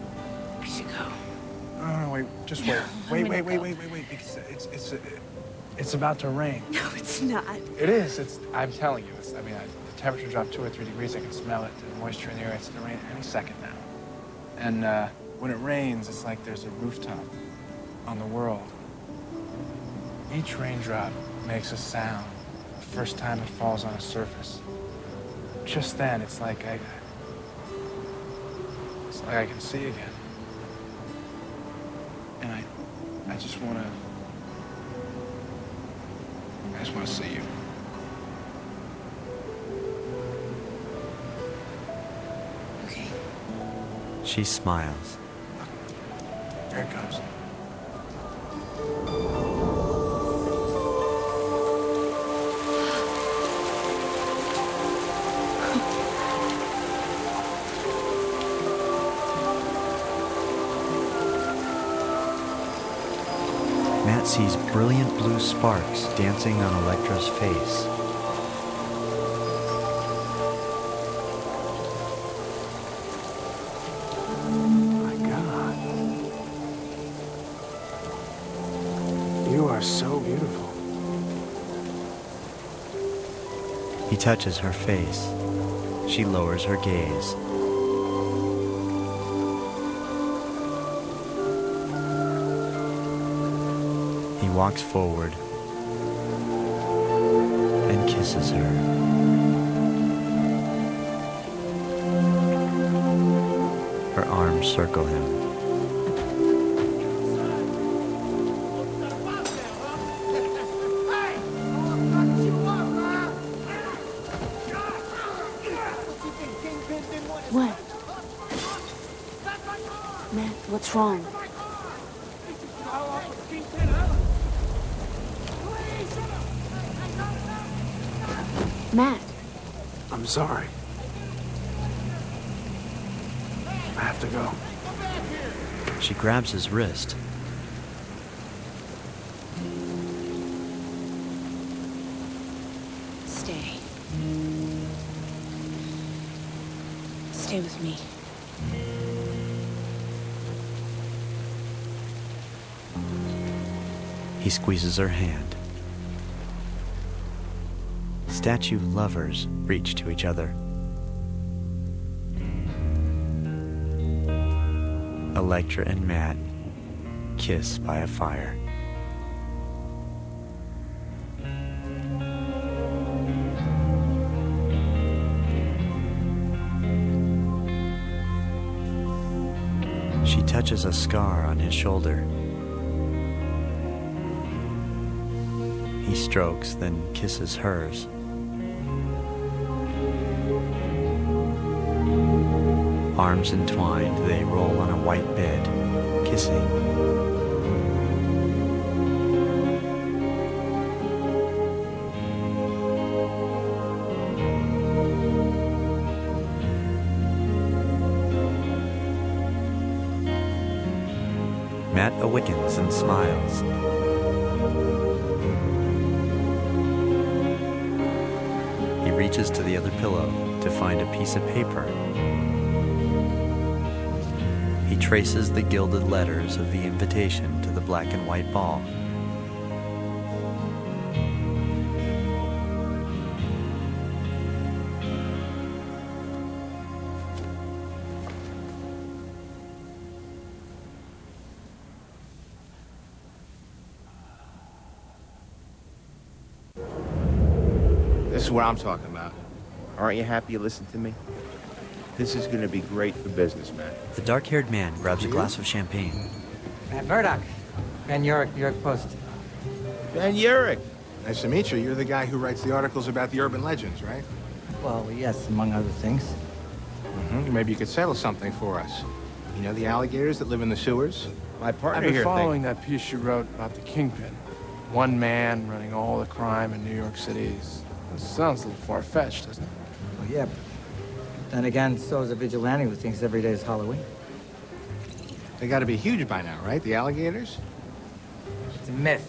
We should go. No, wait, just wait. No, Wait, I'm wait, gonna wait, go. wait. Because It's about to rain. No, it's not. It is. I'm telling you. The temperature dropped 2 or 3 degrees. I can smell it. The moisture in the air. It's going to rain any second now. And when it rains, it's like there's a rooftop on the world. Each raindrop makes a sound the first time it falls on a surface. Just then, it's like I can see again. And I just want to see you. Okay. She smiles. Here it comes. Matt sees brilliant blue sparks dancing on Electra's face. My God. You are so beautiful. He touches her face. She lowers her gaze. He walks forward and kisses her. Her arms circle him. What? Matt, what's wrong? Matt. I'm sorry. I have to go. She grabs his wrist. Stay. Stay with me. He squeezes her hand. Statue lovers reach to each other. Electra and Matt kiss by a fire. She touches a scar on his shoulder. He strokes, then kisses hers. Arms entwined, they roll on a white bed, kissing. Matt awakens and smiles. He reaches to the other pillow to find a piece of paper. He traces the gilded letters of the invitation to the black and white ball. This is what I'm talking about. Aren't you happy you listened to me? This is going to be great for business, man. The dark-haired man grabs a glass of champagne. Matt Murdock. Ben Urich, New York Post. Ben Urich. Nice to meet you. You're the guy who writes the articles about the urban legends, right? Well, yes, among other things. Mm-hmm. Maybe you could settle something for us. You know the alligators that live in the sewers? My partner I've been here following that piece you wrote about the Kingpin. One man running all the crime in New York City. It sounds a little far-fetched, doesn't it? Well, yeah, but then again, so is a vigilante who thinks every day is Halloween. They got to be huge by now, right? The alligators? It's a myth.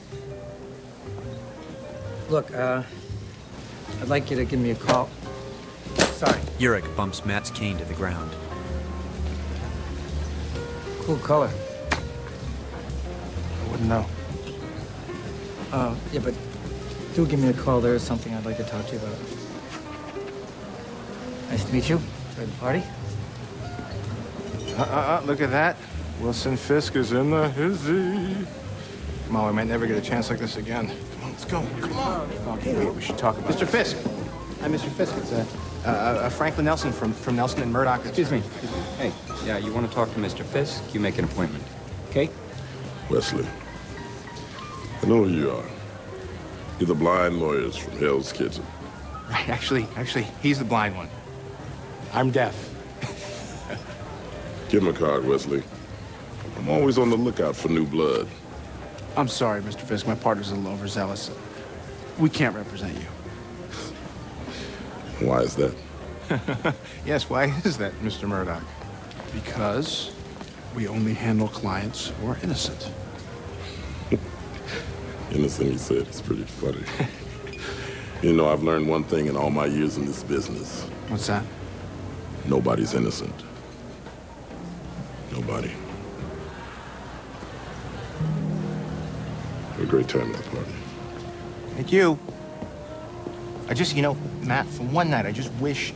Look, I'd like you to give me a call. Sorry. Urich bumps Matt's cane to the ground. Cool color. I wouldn't know. Yeah, but do give me a call. There is something I'd like to talk to you about. Nice to meet you. Enjoy the party. Look at that. Wilson Fisk is in the hizzy. Come on, we might never get a chance like this again. Come on, let's go. Come on. Okay, we should talk about Mr. Fisk. Hi, Mr. Fisk. It's Franklin Nelson from Nelson and Murdoch. Excuse me. Hey, yeah, you want to talk to Mr. Fisk? You make an appointment. Okay? Wesley, I know who you are. You're the blind lawyers from Hell's Kitchen. Right, actually, he's the blind one. I'm deaf. Give him a card, Wesley. I'm always on the lookout for new blood. I'm sorry, Mr. Fisk. My partner's a little overzealous. We can't represent you. Why is that? Yes, why is that, Mr. Murdoch? Because we only handle clients who are innocent. Innocent, he said. It's pretty funny. You know, I've learned one thing in all my years in this business. What's that? Nobody's innocent. Nobody. Have a great time at the party. Thank you. Matt, for one night, I just wish...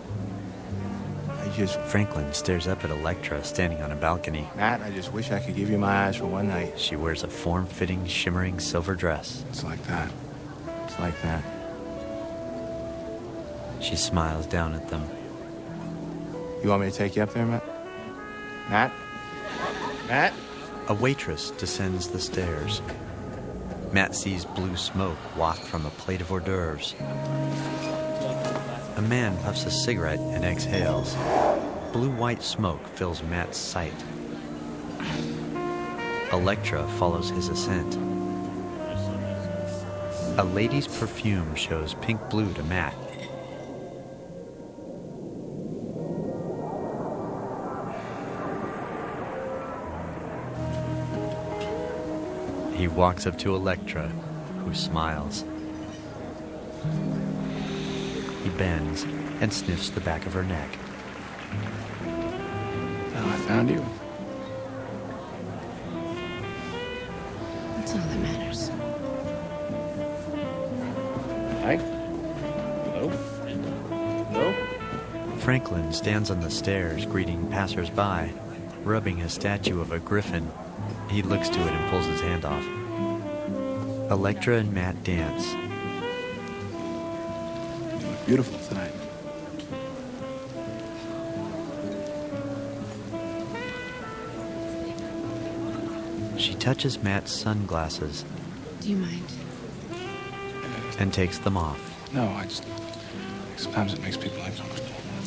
Franklin stares up at Electra standing on a balcony. Matt, I just wish I could give you my eyes for one night. She wears a form-fitting, shimmering silver dress. It's like that. It's like that. She smiles down at them. You want me to take you up there, Matt? Matt? Matt? A waitress descends the stairs. Matt sees blue smoke waft from a plate of hors d'oeuvres. A man puffs a cigarette and exhales. Blue-white smoke fills Matt's sight. Electra follows his ascent. A lady's perfume shows pink-blue to Matt. He walks up to Electra, who smiles. He bends and sniffs the back of her neck. Now I found you. That's all that matters. Hi. Hello. Hello. Franklin stands on the stairs greeting passers-by, rubbing a statue of a griffin. He looks to it and pulls his hand off. Electra and Matt dance. You look beautiful tonight. She touches Matt's sunglasses Do you mind? and takes them off. No, sometimes it makes people life so much better, that's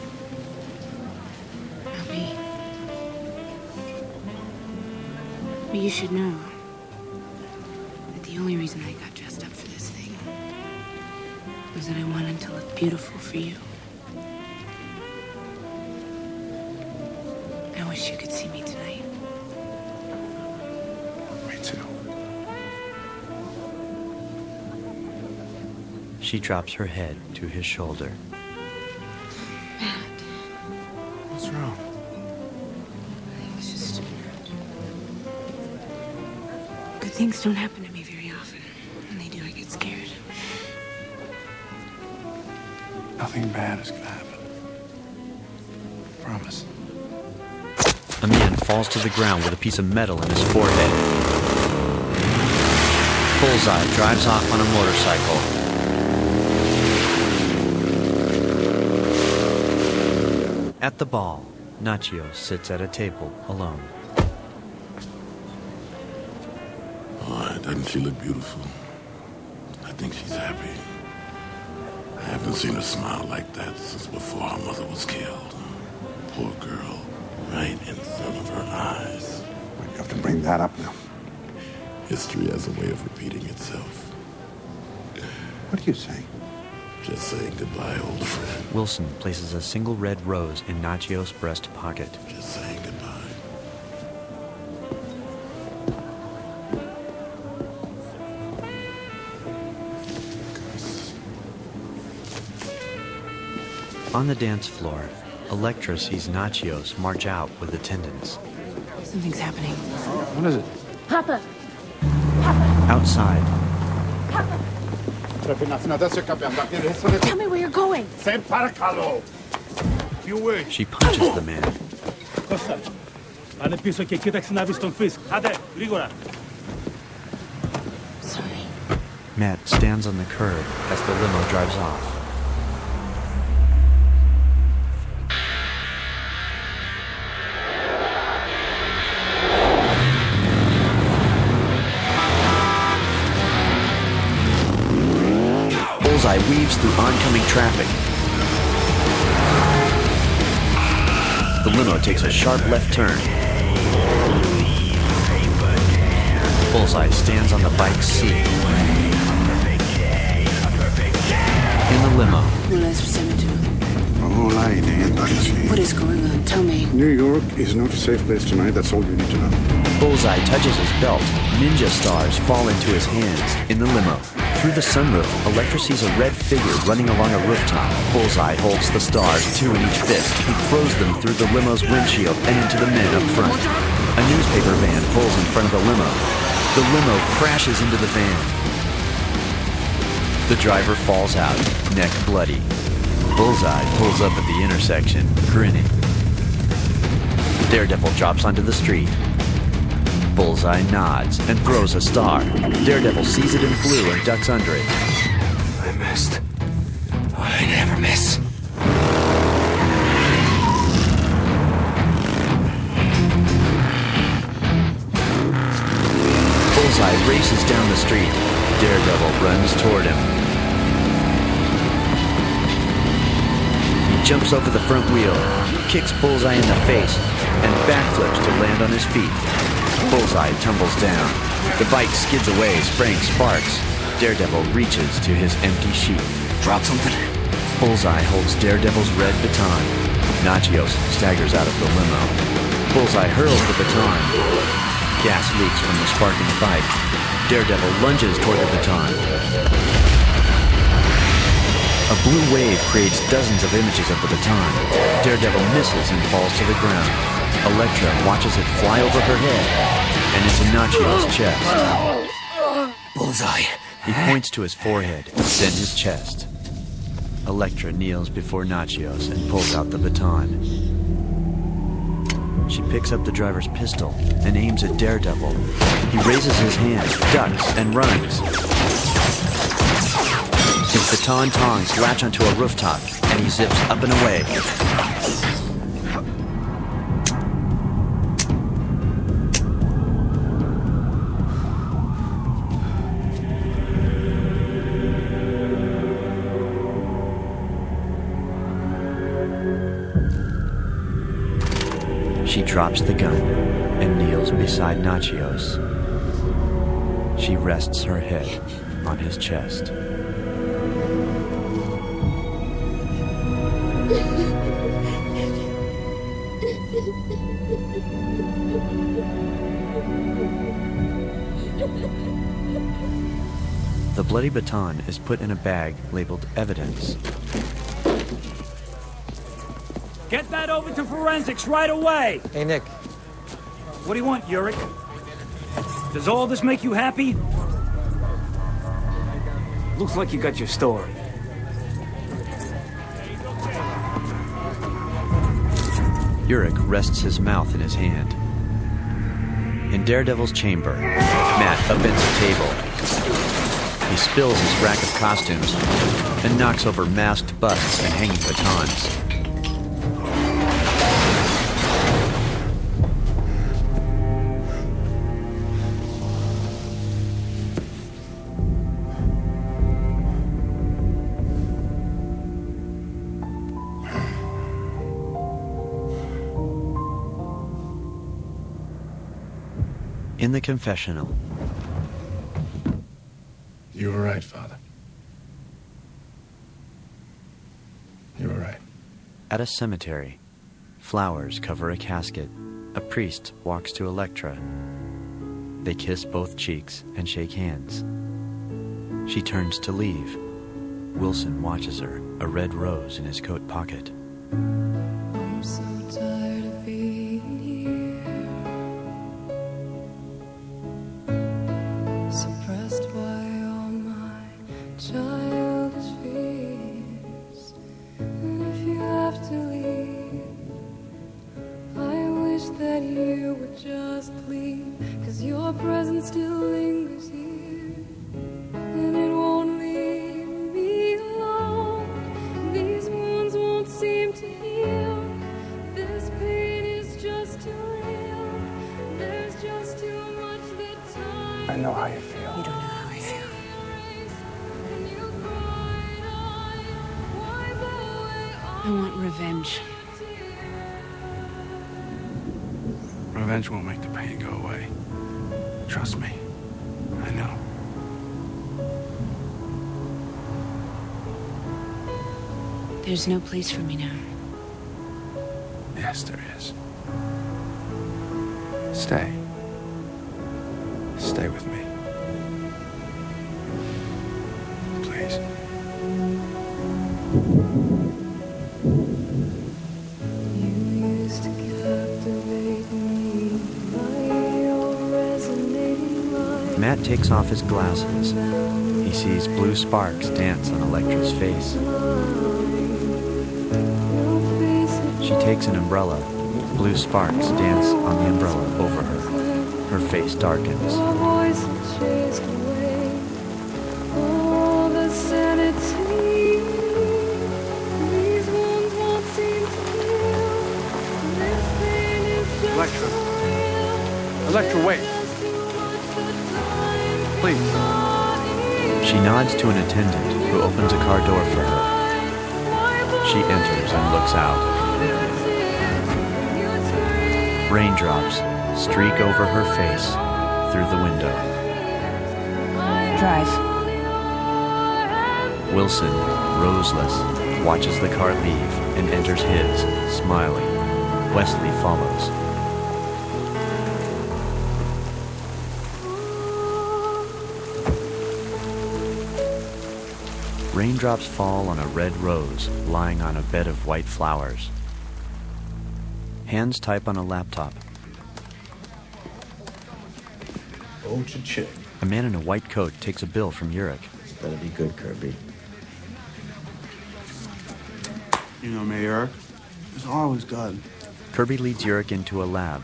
all. Albie. But you should know that the only reason I got dressed up for this thing was that I wanted to look beautiful for you. I wish you could see me tonight. Me too. She drops her head to his shoulder. Matt. What's wrong? It's just... Good things don't happen to me very often. When they do, I get scared. Nothing bad is gonna happen. Promise. A man falls to the ground with a piece of metal in his forehead. Bullseye drives off on a motorcycle. At the ball, Nacho sits at a table alone. Oh, doesn't she look beautiful? I think she's happy. I haven't seen her smile like that since before her mother was killed. Poor girl, right in front of her eyes. Why do you have to bring that up now? History has a way of repeating itself. What are you saying? Just saying goodbye, old friend. Wilson places a single red rose in Nachio's breast pocket. Just saying goodbye. On the dance floor, Electra sees Nachios march out with attendants. Something's happening. What is it? Papa! Papa! Outside, Tell me where you're going. she punches the man. Ale pienso que kita na viston fisk. Hade, Grigora. Matt stands on the curb as the limo drives off. Bullseye weaves through oncoming traffic. The limo takes a sharp left turn. Bullseye stands on the bike's seat. In the limo, What is going on? Tell me. New York is not a safe place tonight. That's all you need to know. Bullseye touches his belt. Ninja stars fall into his hands. In the limo, through the sunroof, Elektra sees a red figure running along a rooftop. Bullseye holds the stars, 2 in each fist. He throws them through the limo's windshield and into the men up front. A newspaper van pulls in front of the limo. The limo crashes into the van. The driver falls out, neck bloody. Bullseye pulls up at the intersection, grinning. Daredevil drops onto the street. Bullseye nods and throws a star. Daredevil sees it in blue and ducks under it. I missed. I never miss. Bullseye races down the street. Daredevil runs toward him. He jumps over the front wheel, kicks Bullseye in the face, and backflips to land on his feet. Bullseye tumbles down. The bike skids away, spraying sparks. Daredevil reaches to his empty sheath. Drop something? Bullseye holds Daredevil's red baton. Nachios staggers out of the limo. Bullseye hurls the baton. Gas leaks from the sparking bike. Daredevil lunges toward the baton. A blue wave creates dozens of images of the baton. Daredevil misses and falls to the ground. Elektra watches it fly over her head and into Nachios' chest. Bullseye. He points to his forehead, then his chest. Elektra kneels before Nachios and pulls out the baton. She picks up the driver's pistol and aims at Daredevil. He raises his hand, ducks, and runs. His baton tongs latch onto a rooftop, and he zips up and away. She drops the gun and kneels beside Nachios. She rests her head on his chest. The bloody baton is put in a bag labeled evidence. Get that over to forensics right away! Hey, Nick. What do you want, Yurik? Does all this make you happy? Looks like you got your story. Yurik rests his mouth in his hand. In Daredevil's chamber, Matt upends a table. He spills his rack of costumes and knocks over masked busts and hanging batons. In the confessional. You were right, Father. You were right. At a cemetery, flowers cover a casket. A priest walks to Elektra. They kiss both cheeks and shake hands. She turns to leave. Wilson watches her, a red rose in his coat pocket. I'm so tired of being here. Surprised. know how you feel. You don't know how I feel. I want revenge. Revenge won't make the pain go away. Trust me. I know. There's no place for me now. Yes, there is. Stay. Stay with me. Please. Matt takes off his glasses. He sees blue sparks dance on Electra's face. She takes an umbrella. Blue sparks dance on the umbrella over her. Her face darkens. Electra. Electra, wait. Please. She nods to an attendant who opens a car door for her. She enters and looks out. Raindrops streak over her face through the window. Drive. Wilson, roseless, watches the car leave and enters his, smiling. Wesley follows. Raindrops fall on a red rose lying on a bed of white flowers. Hands type on a laptop. Oh, cha-ching. A man in a white coat takes a bill from Urich. This better be good, Kirby. You know me, Eric. It's always good. Kirby leads Urich into a lab.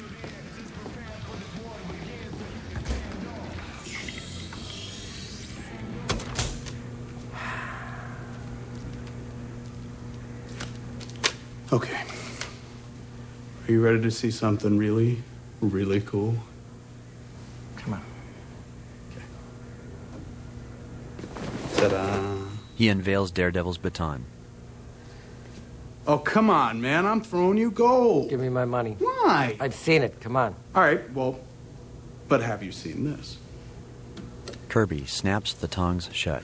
Okay. Are you ready to see something really, really cool? Come on. Okay. Ta-da. He unveils Daredevil's baton. Oh, come on, man. I'm throwing you gold. Give me my money. Why? I've seen it. Come on. All right, well, but have you seen this? Kirby snaps the tongs shut.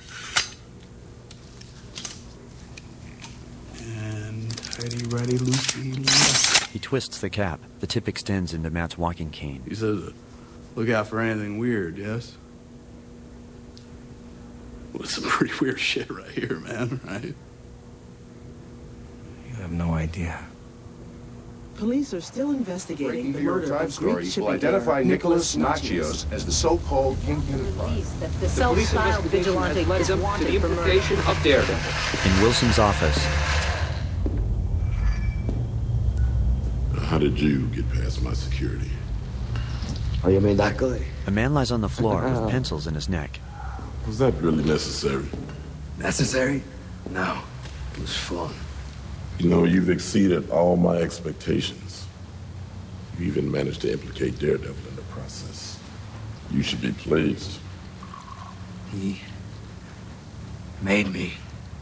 And tighty, ready, loosey, loose. He twists the cap. The tip extends into Matt's walking cane. He says, look out for anything weird, yes? Well, it's some pretty weird shit right here, man, right? You have no idea. Police are still investigating the murder of Greek shipping will identify Nicholas Nachios as the so-called kingpin of crime. That the self-styled vigilante is wanted for murder. Of Daredevil. In Wilson's office, How did you get past my security? Oh, you mean that guy? a man lies on the floor with pencils in his neck. Was that really necessary? Necessary? No. It was fun. You know, you've exceeded all my expectations. You even managed to implicate Daredevil in the process. You should be pleased. He made me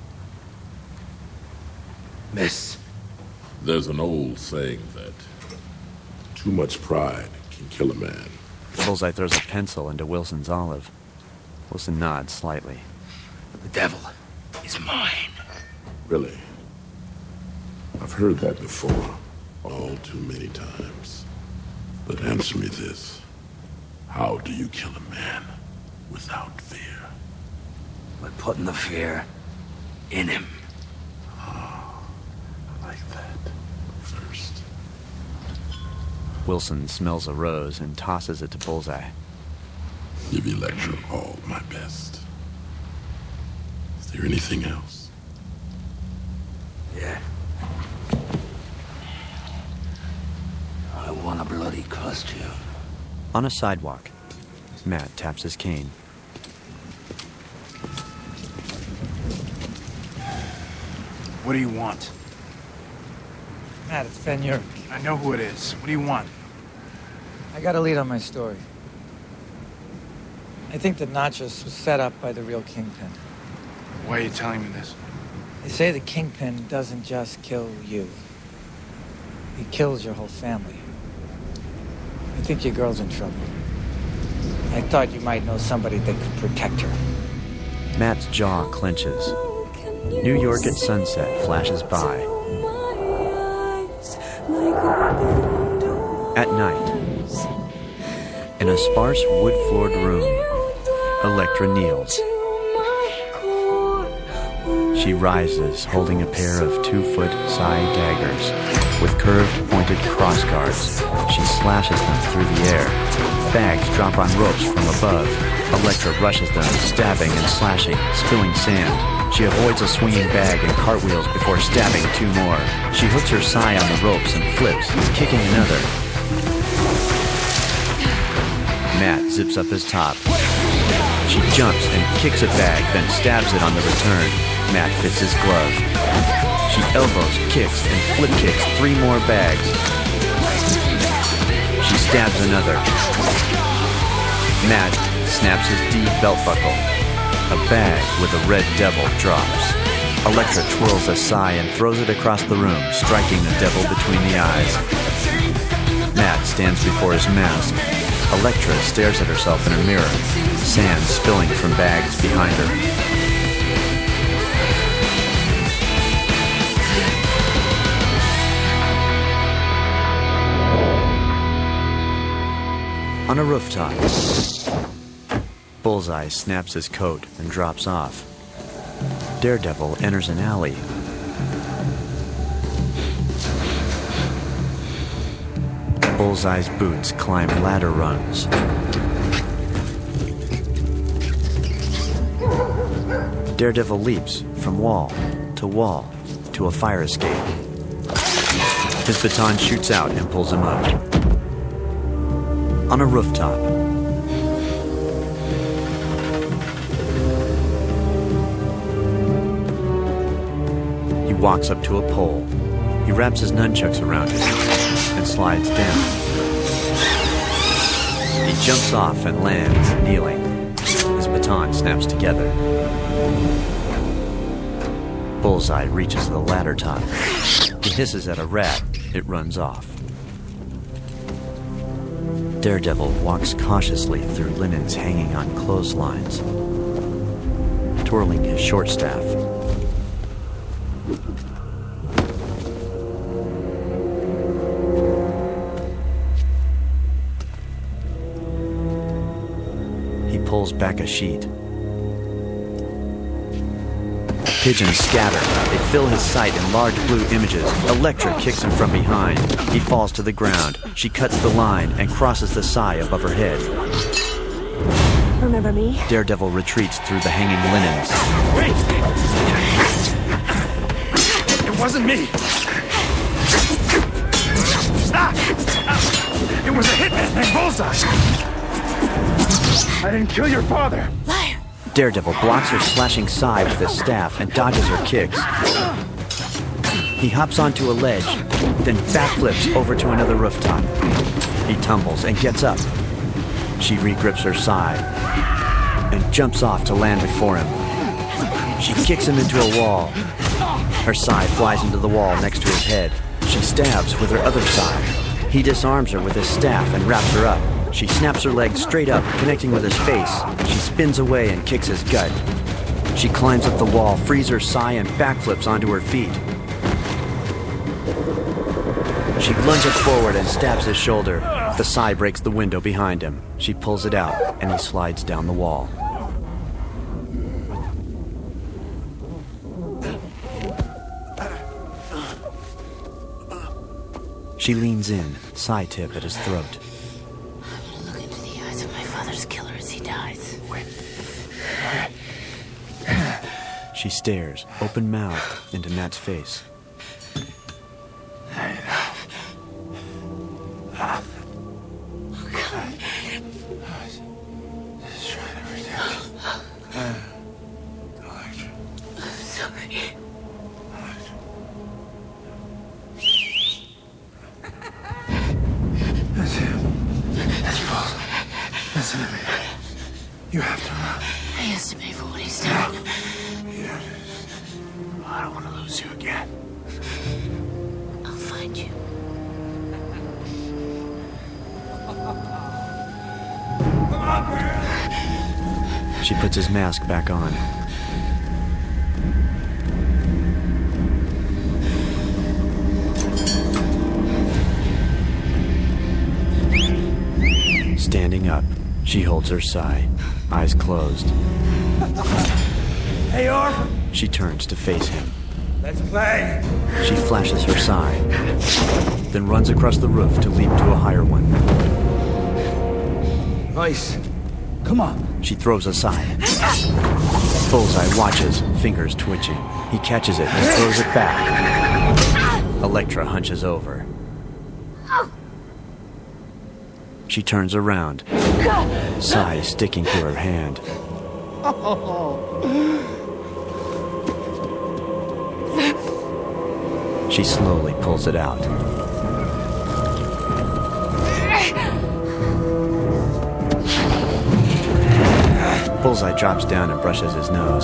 miss. There's an old saying that too much pride can kill a man. Bullseye throws a pencil into Wilson's olive. Wilson nods slightly. The devil is mine. Really? I've heard that before, all too many times. But answer me this. How do you kill a man without fear? By putting the fear in him. I like that. First. Wilson smells a rose and tosses it to Bullseye. Give Electra all my best. Is there anything else? Yeah. I want a bloody costume. On a sidewalk, Matt taps his cane. What do you want? Matt, it's Ben Urich. I know who it is. What do you want? I got a lead on my story. I think that Nachos was set up by the real Kingpin. Why are you telling me this? They say the Kingpin doesn't just kill you. He kills your whole family. I think your girl's in trouble. I thought you might know somebody that could protect her. Matt's jaw clenches. New York at sunset flashes by. At night, in a sparse wood-floored room, Elektra kneels. She rises, holding a pair of 2-foot Sai daggers with curved, pointed crossguards. She slashes them through the air. Bags drop on ropes from above. Elektra rushes them, stabbing and slashing, spilling sand. She avoids a swinging bag and cartwheels before stabbing 2 more. She hooks her Sai on the ropes and flips, kicking another. Matt zips up his top. She jumps and kicks a bag, then stabs it on the return. Matt fits his glove. She elbows, kicks, and flip kicks 3 more bags. She stabs another. Matt snaps his D belt buckle. A bag with a red devil drops. Elektra twirls a Sai and throws it across the room, striking the devil between the eyes. Matt stands before his mask. Elektra stares at herself in a mirror, sand spilling from bags behind her. On a rooftop, Bullseye snaps his coat and drops off. Daredevil enters an alley. Bullseye's boots climb ladder rungs. Daredevil leaps from wall to a fire escape. His baton shoots out and pulls him up. On a rooftop, he walks up to a pole. He wraps his nunchucks around it and slides down. He jumps off and lands, kneeling. His baton snaps together. Bullseye reaches the ladder top. He hisses at a rat. It runs off. Daredevil walks cautiously through linens hanging on clotheslines, twirling his short staff. He pulls back a sheet. Pigeons scatter. They fill his sight in large blue images. Elektra kicks him from behind. He falls to the ground. She cuts the line and crosses the Sai above her head. Remember me? Daredevil retreats through the hanging linens. Wait! It wasn't me! Stop! It was a hitman named Bullseye! I didn't kill your father! Liar! Daredevil blocks her slashing Sai with his staff and dodges her kicks. He hops onto a ledge, then backflips over to another rooftop. He tumbles and gets up. She regrips her Sai and jumps off to land before him. She kicks him into a wall. Her Sai flies into the wall next to his head. She stabs with her other Sai. He disarms her with his staff and wraps her up. She snaps her leg straight up, connecting with his face. She spins away and kicks his gut. She climbs up the wall, frees her Sai, and backflips onto her feet. She lunges forward and stabs his shoulder. The Sai breaks the window behind him. She pulls it out, and he slides down the wall. She leans in, Sai tip at his throat. She stares, open-mouthed, into Matt's face. You have to run. He has to pay for what he's done. I don't want to lose you again. I'll find you. She puts his mask back on. Standing up, she holds her sigh, eyes closed. Hey, Orphan. She turns to face him. Let's play. She flashes her sigh, then runs across the roof to leap to a higher one. Nice. Come on. She throws a sigh. Bullseye watches, fingers twitching. He catches it and throws it back. Elektra hunches over. She turns around, sigh sticking to her hand. She slowly pulls it out. Bullseye drops down and brushes his nose.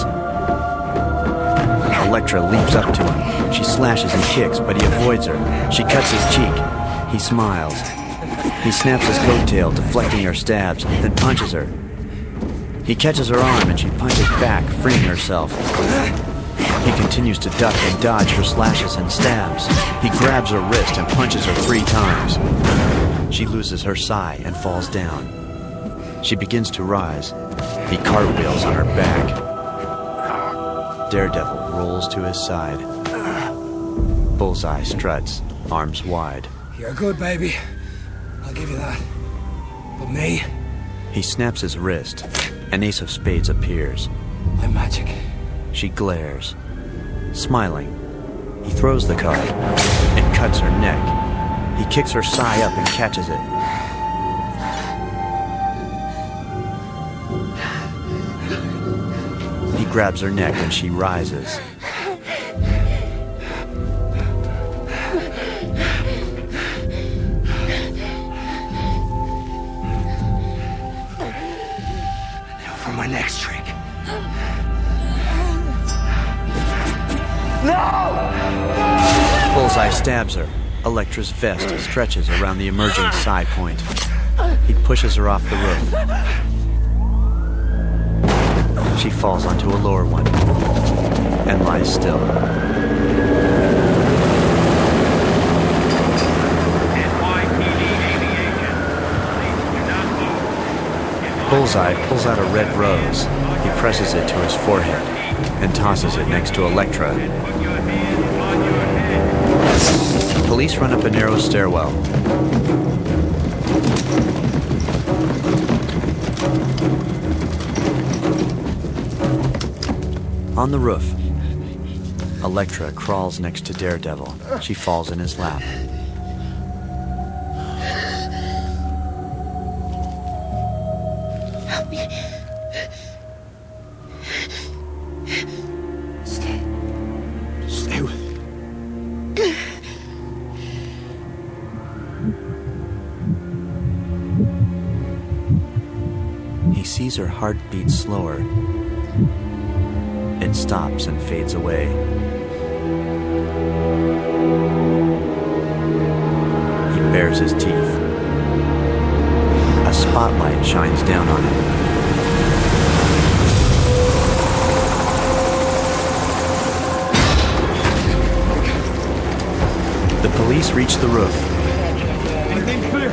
Elektra leaps up to him. She slashes and kicks, but he avoids her. She cuts his cheek. He smiles. He snaps his coattail, deflecting her stabs, then punches her. He catches her arm and she punches back, freeing herself. He continues to duck and dodge her slashes and stabs. He grabs her wrist and punches her 3 times. She loses her sigh and falls down. She begins to rise. He cartwheels on her back. Daredevil rolls to his side. Bullseye struts, arms wide. You're good, baby. I'll give you that. But me? He snaps his wrist. An ace of spades appears. I'm magic. She glares. Smiling, he throws the card and cuts her neck. He kicks her sigh up and catches it. He grabs her neck and she rises. Now for my next trick. Bullseye stabs her. Elektra's vest stretches around the emerging sigh point. He pushes her off the roof. She falls onto a lower one and lies still. Bullseye pulls out a red rose. He presses it to his forehead and tosses it next to Elektra. Police run up a narrow stairwell. On the roof, Elektra crawls next to Daredevil. She falls in his lap. Help me. Stay with me. He sees her heart beat slower. It stops and fades away. He bares his teeth. A spotlight shines down on him. The police reach the roof. Anything clear?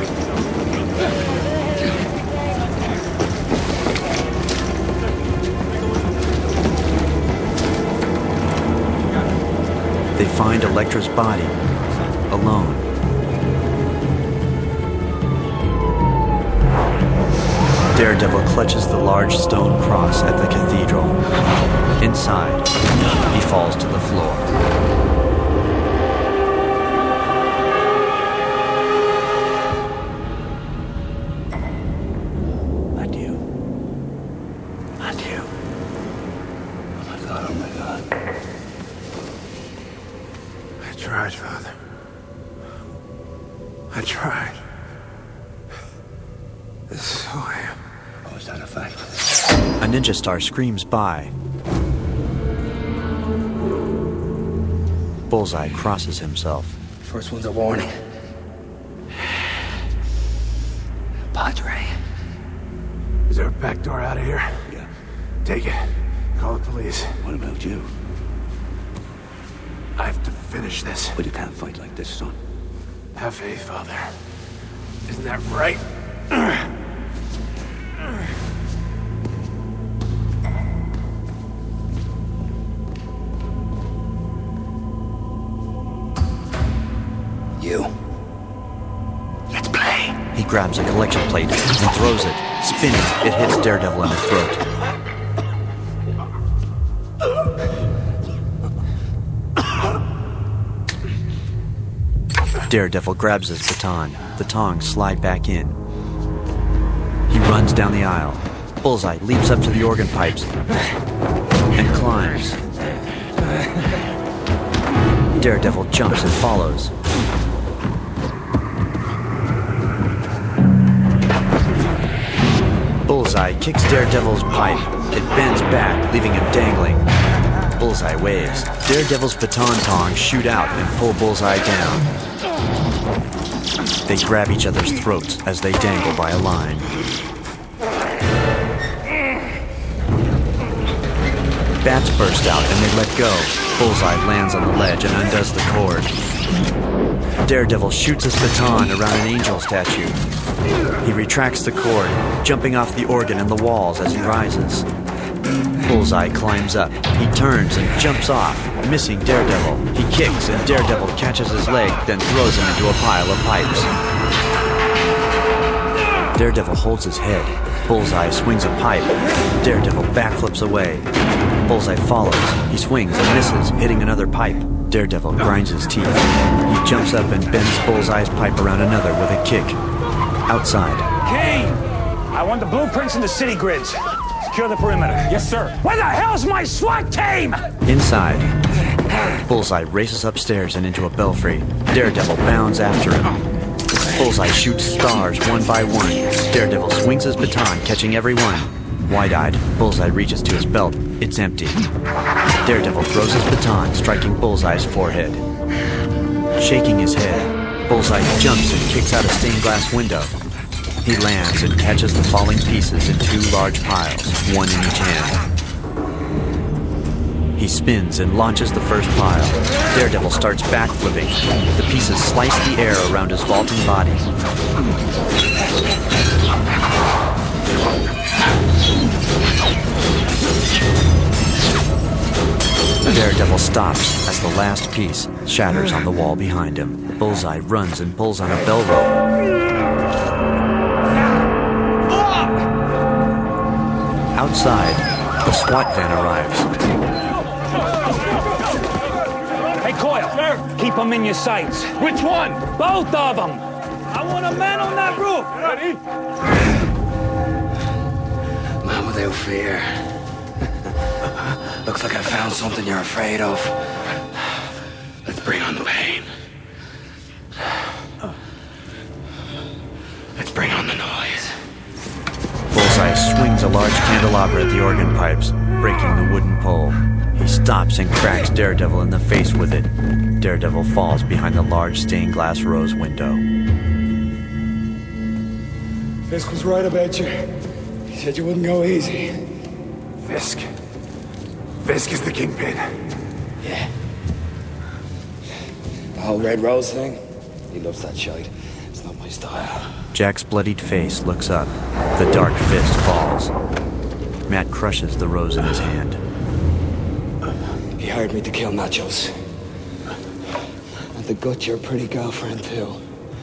They find Elektra's body, alone. Daredevil clutches the large stone cross at the cathedral. Inside, he falls to the floor. Adieu. Adieu. Oh my God, oh my God. I tried, Father. I tried. This is who I am. Oh, is that a fact? A ninja star screams by. Bullseye crosses himself. First one's a warning. Padre. Is there a back door out of here? Yeah. Take it. Call the police. What about you? I have to finish this. But you can't fight like this, son. Have faith, Father. Isn't that right? You. Let's play. He grabs a collection plate and throws it. Spinning, it hits Daredevil in the throat. Daredevil grabs his baton. The tongs slide back in. He runs down the aisle. Bullseye leaps up to the organ pipes and climbs. Daredevil jumps and follows. Bullseye kicks Daredevil's pipe. It bends back, leaving him dangling. Bullseye waves. Daredevil's baton tongs shoot out and pull Bullseye down. They grab each other's throats as they dangle by a line. Bats burst out and they let go. Bullseye lands on the ledge and undoes the cord. Daredevil shoots his baton around an angel statue. He retracts the cord, jumping off the organ and the walls as he rises. Bullseye climbs up. He turns and jumps off, missing Daredevil. He kicks and Daredevil catches his leg, then throws him into a pile of pipes. Daredevil holds his head. Bullseye swings a pipe. Daredevil backflips away. Bullseye follows. He swings and misses, hitting another pipe. Daredevil grinds his teeth. He jumps up and bends Bullseye's pipe around another with a kick. Outside. Kane! I want the blueprints and the city grids. Secure the perimeter. Yes, sir. Where the hell's my SWAT team? Inside. Bullseye races upstairs and into a belfry. Daredevil bounds after him. Bullseye shoots stars one by one. Daredevil swings his baton, catching every one. Wide-eyed, Bullseye reaches to his belt. It's empty. Daredevil throws his baton, striking Bullseye's forehead. Shaking his head, Bullseye jumps and kicks out a stained glass window. He lands and catches the falling pieces in two large piles, one in each hand. He spins and launches the first pile. Daredevil starts backflipping. The pieces slice the air around his vaulting body. Daredevil stops as the last piece shatters on the wall behind him. Bullseye runs and pulls on a bell rope. Outside, the SWAT van arrives. Hey, Coyle, keep them in your sights. Which one? Both of them. I want a man on that roof. Ready? Man without fear. Looks like I found something you're afraid of. Let's bring on the pain. Let's bring on the noise. Bullseye swings a large candelabra at the organ pipes, breaking the wooden pole. He stops and cracks Daredevil in the face with it. Daredevil falls behind the large stained glass rose window. Fisk was right about you. He said you wouldn't go easy. Fisk. Fisk is the kingpin. Yeah. The whole Red Rose thing? He loves that shite. It's not my style. Jack's bloodied face looks up. The dark fist falls. Matt crushes the rose in his hand. He hired me to kill Nachos. And to gut your pretty girlfriend, too.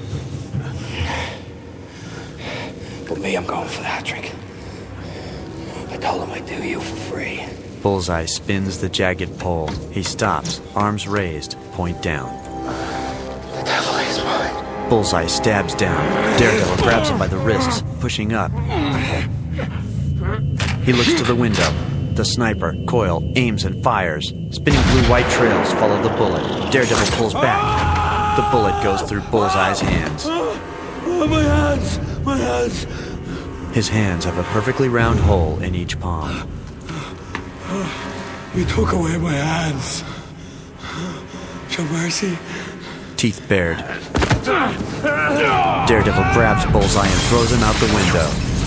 But me, I'm going for the hat trick. I told him I'd do you for free. Bullseye spins the jagged pole. He stops, arms raised, point down. The devil is mine. Bullseye stabs down. Daredevil grabs him by the wrists, pushing up. He looks to the window. The sniper, Coyle, aims and fires. Spinning blue-white trails follow the bullet. Daredevil pulls back. The bullet goes through Bullseye's hands. My hands! My hands! His hands have a perfectly round hole in each palm. You took away my hands. Show mercy. Teeth bared. Daredevil grabs Bullseye and throws him out the window.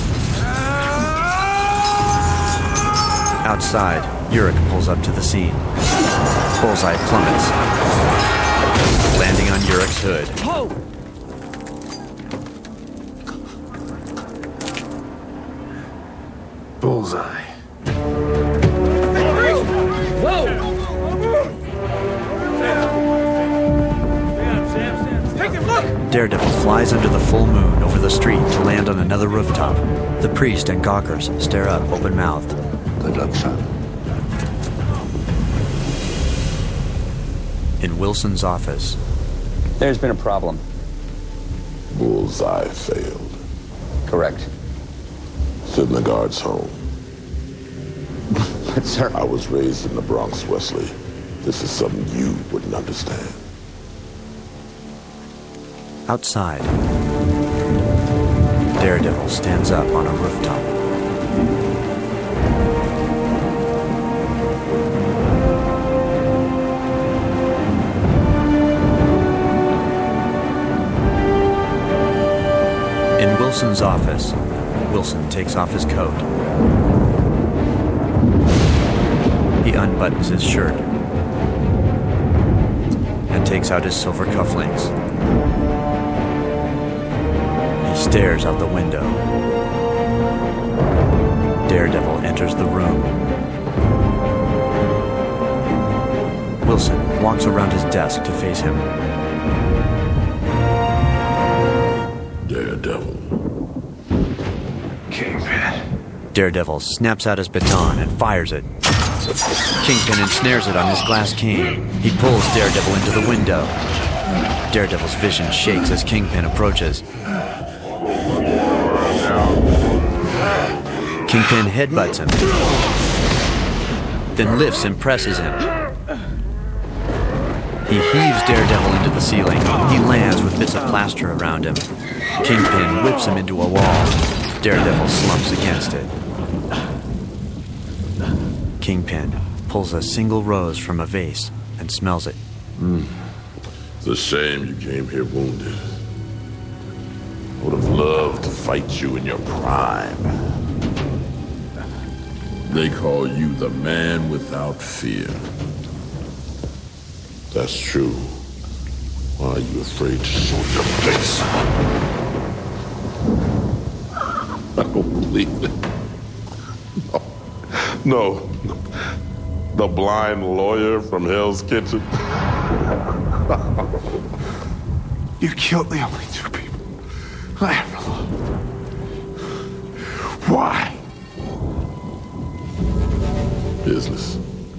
Outside, Urich pulls up to the scene. Bullseye plummets, landing on Urich's hood. Bullseye. Daredevil flies under the full moon over the street to land on another rooftop. The priest and Gawkers stare up open-mouthed. Good luck, son. In Wilson's office. There's been a problem. Bullseye failed. Correct. Sit in the guard's home. But, sir... I was raised in the Bronx, Wesley. This is something you wouldn't understand. Outside, Daredevil stands up on a rooftop. In Wilson's office, Wilson takes off his coat. He unbuttons his shirt and takes out his silver cufflinks. He stares out the window. Daredevil enters the room. Wilson walks around his desk to face him. Daredevil. Kingpin. Daredevil snaps out his baton and fires it. Kingpin ensnares it on his glass cane. He pulls Daredevil into the window. Daredevil's vision shakes as Kingpin approaches. Kingpin headbutts him, then lifts and presses him. He heaves Daredevil into the ceiling. He lands with bits of plaster around him. Kingpin whips him into a wall. Daredevil slumps against it. Kingpin pulls a single rose from a vase and smells it. It's a shame you came here wounded. I would have loved to fight you in your prime. They call you the man without fear. That's true. Why are you afraid to show your face? I don't believe it. No. The blind lawyer from Hell's Kitchen. You killed the only two people I ever loved. Why? Business.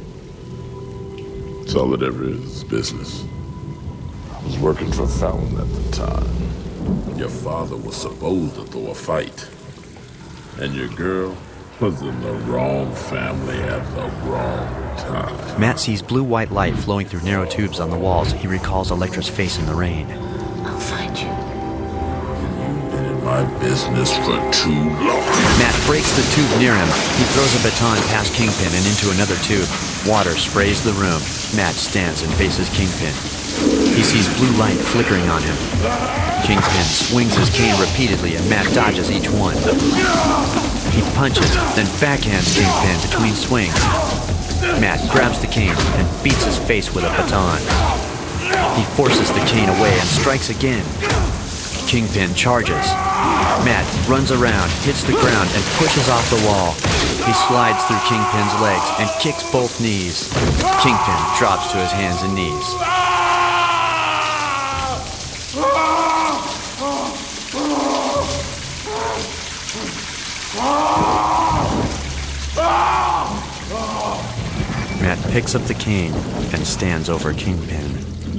It's all it ever is, business. I was working for Fallon at the time. Your father was supposed to throw a fight. And your girl was in the wrong family at the wrong time. Matt sees blue-white light flowing through narrow tubes on the walls. He recalls Elektra's face in the rain. I'll find you. You've been in my business for too long. Matt breaks the tube near him. He throws a baton past Kingpin and into another tube. Water sprays the room. Matt stands and faces Kingpin. He sees blue light flickering on him. Kingpin swings his cane repeatedly and Matt dodges each one. He punches, then backhands Kingpin between swings. Matt grabs the cane and beats his face with a baton. He forces the cane away and strikes again. Kingpin charges. Matt runs around, hits the ground, and pushes off the wall. He slides through Kingpin's legs and kicks both knees. Kingpin drops to his hands and knees. Matt picks up the cane and stands over Kingpin.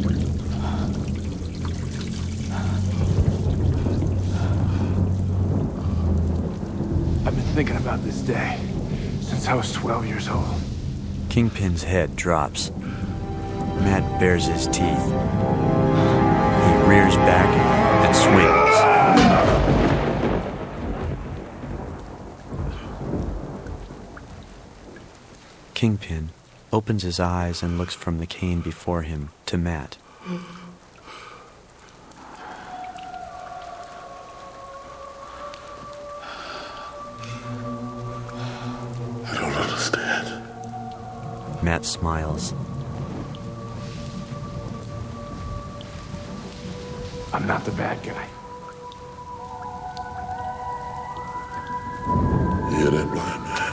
I've been thinking about this day since I was 12 years old. Kingpin's head drops. Matt bares his teeth. He rears back and swings. Kingpin opens his eyes and looks from the cane before him to Matt. I don't understand. Matt smiles. I'm not the bad guy. You hear that, blind man?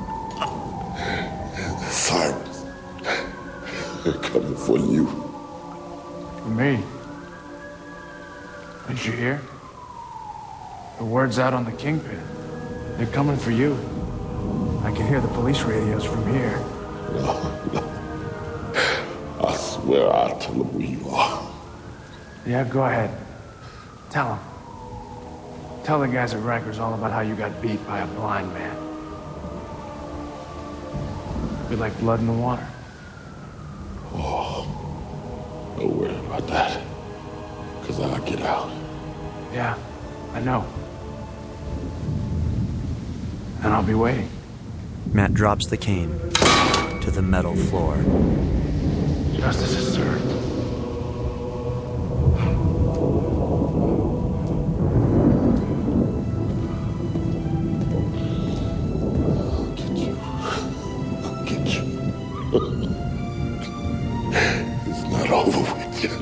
Sirens. They're coming for you. For me? Didn't you hear? The word's out on the Kingpin. They're coming for you. I can hear the police radios from here. No. I swear I'll tell them where you are. Yeah, go ahead. Tell them. Tell the guys at Rikers all about how you got beat by a blind man. Be like blood in the water. Oh, don't worry about that. Because I'll get out. Yeah, I know. And I'll be waiting. Matt drops the cane to the metal floor. Justice is served. It's not over with yet.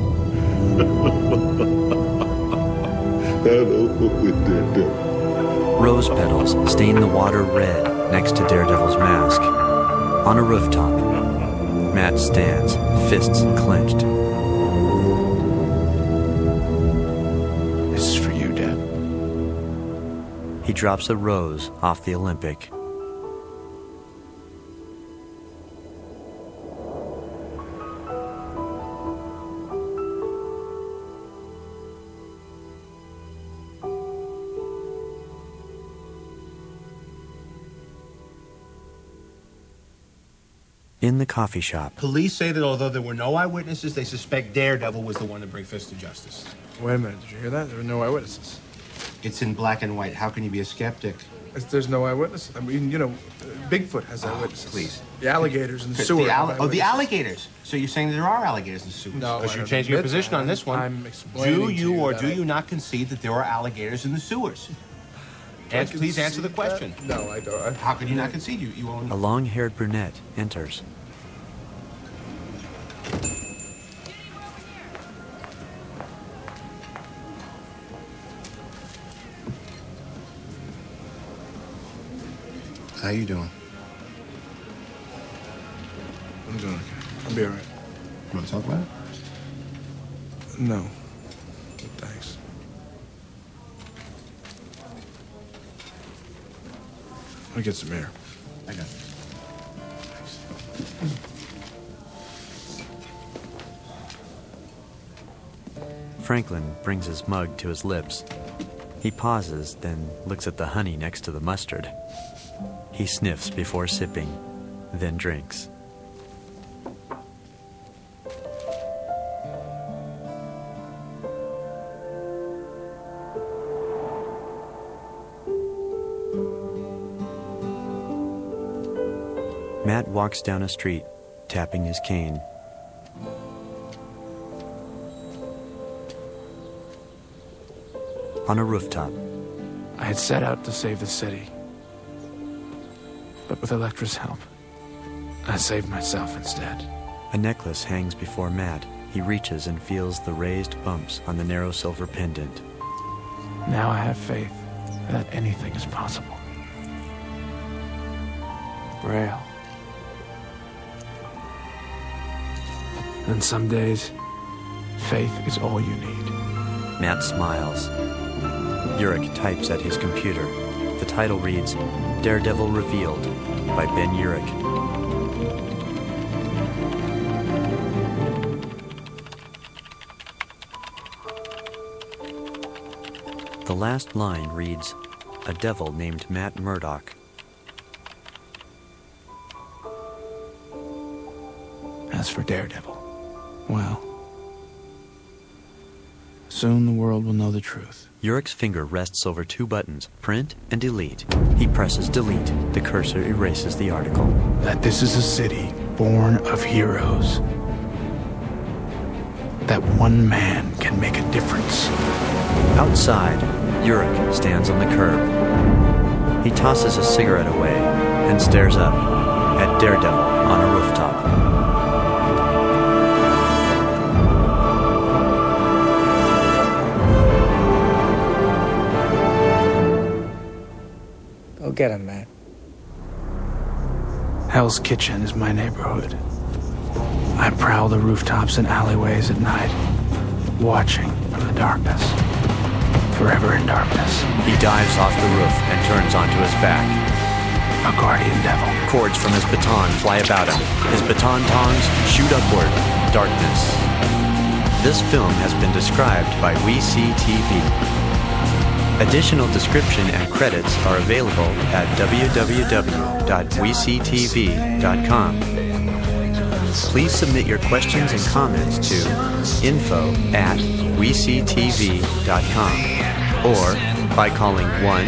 Not over with Daredevil. Rose petals stain the water red next to Daredevil's mask. On a rooftop, Matt stands, fists clenched. This is for you, Dad. He drops a rose off the Olympic. In the coffee shop. Police say that although there were no eyewitnesses, they suspect Daredevil was the one to bring Fist to justice. Wait a minute, did you hear that? There were no eyewitnesses. It's in black and white. How can you be a skeptic? There's no eyewitnesses. I mean, you know, Bigfoot has eyewitnesses. Please. The alligators in the Chris, sewer. the alligators. So you're saying there are alligators in the sewers? No, Because I you're don't changing your admit position that. on this one. I'm explaining Do to you you or that do I- you not concede that there are alligators in the sewers? Please answer the question. No, I don't. How can you not concede? You only... A long-haired brunette enters. How you doing? I'm doing okay. I'll be all right. You want to talk about it? No. Thanks. Let me get some air. I got it. Franklin brings his mug to his lips. He pauses, then looks at the honey next to the mustard. He sniffs before sipping, then drinks. Matt walks down a street, tapping his cane. On a rooftop, I had set out to save the city. But with Elektra's help, I saved myself instead. a necklace hangs before Matt. He reaches and feels the raised bumps on the narrow silver pendant. Now I have faith that anything is possible. Braille. And some days, faith is all you need. Matt smiles. Urich types at his computer. The title reads, Daredevil Revealed by Ben Urich. The last line reads, a devil named Matt Murdock. As for Daredevil, well, Soon the world will know the truth. Urich's finger rests over two buttons, print and delete. He presses delete. The cursor erases the article. That this is a city born of heroes. That one man can make a difference. Outside, Urich stands on the curb. He tosses a cigarette away and stares up at Daredevil on a rooftop. Go get him, man. Hell's Kitchen is my neighborhood. I prowl the rooftops and alleyways at night, watching from the darkness. Forever in darkness. He dives off the roof and turns onto his back. A guardian devil. Cords from his baton fly about him. His baton tongs shoot upward. Darkness. This film has been described by WeSeeTV. Additional description and credits are available at www.weseetv.com. Please submit your questions and comments to info@weseetv.com or by calling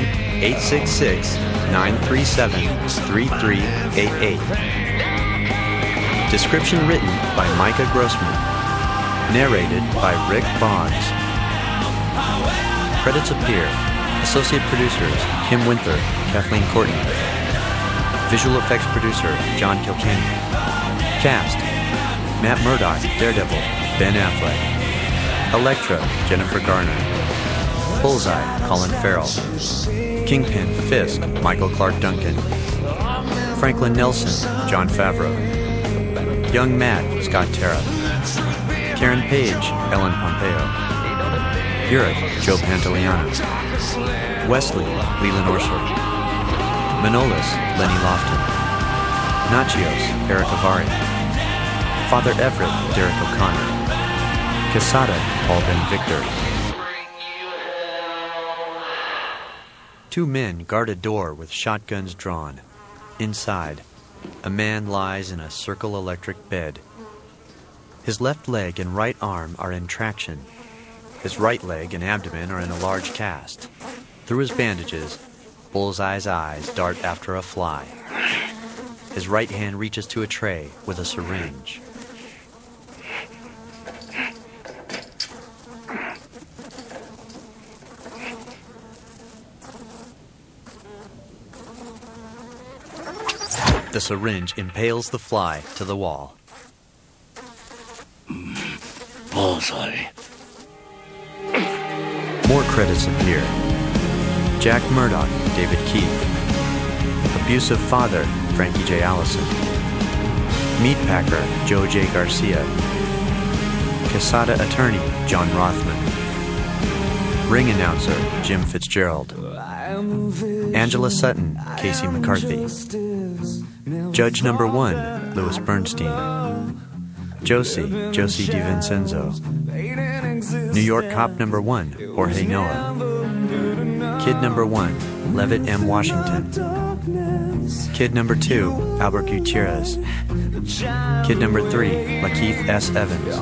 1-866-937-3388. Description written by Micah Grossman. Narrated by Rick Boggs. Credits appear. Associate producers Kim Winther, Kathleen Courtney. Visual effects producer John Kilkenny. Cast: Matt Murdock, Daredevil, Ben Affleck. Elektra, Jennifer Garner. Bullseye, Colin Farrell. Kingpin, Fisk, Michael Clark Duncan. Franklin Nelson, Jon Favreau. Young Matt, Scott Terra. Karen Page, Ellen Pompeo. Urich, Joe Pantoliano. Wesley, Leland Orser. Manolis, Lenny Lofton. Nachios, Eric Avari. Father Everett, Derek O'Connor. Quesada, Paul Ben Victor. Two men guard a door with shotguns drawn. Inside, a man lies in a Circle Electric bed. His left leg and right arm are in traction. His right leg and abdomen are in a large cast. Through his bandages, Bullseye's eyes dart after a fly. His right hand reaches to a tray with a syringe. The syringe impales the fly to the wall. Bullseye. More credits appear. Jack Murdoch, David Keith. Abusive father, Frankie J. Allison. Meatpacker, Joe J. Garcia. Quesada attorney, John Rothman. Ring announcer, Jim Fitzgerald. Angela Sutton, Casey McCarthy. Judge number 1, Louis Bernstein. Josie DiVincenzo. New York cop number 1, Jorge Noah. Kid number 1, Levitt M. Washington. Kid number 2, Albert Gutierrez. Kid number 3, Lakeith S. Evans.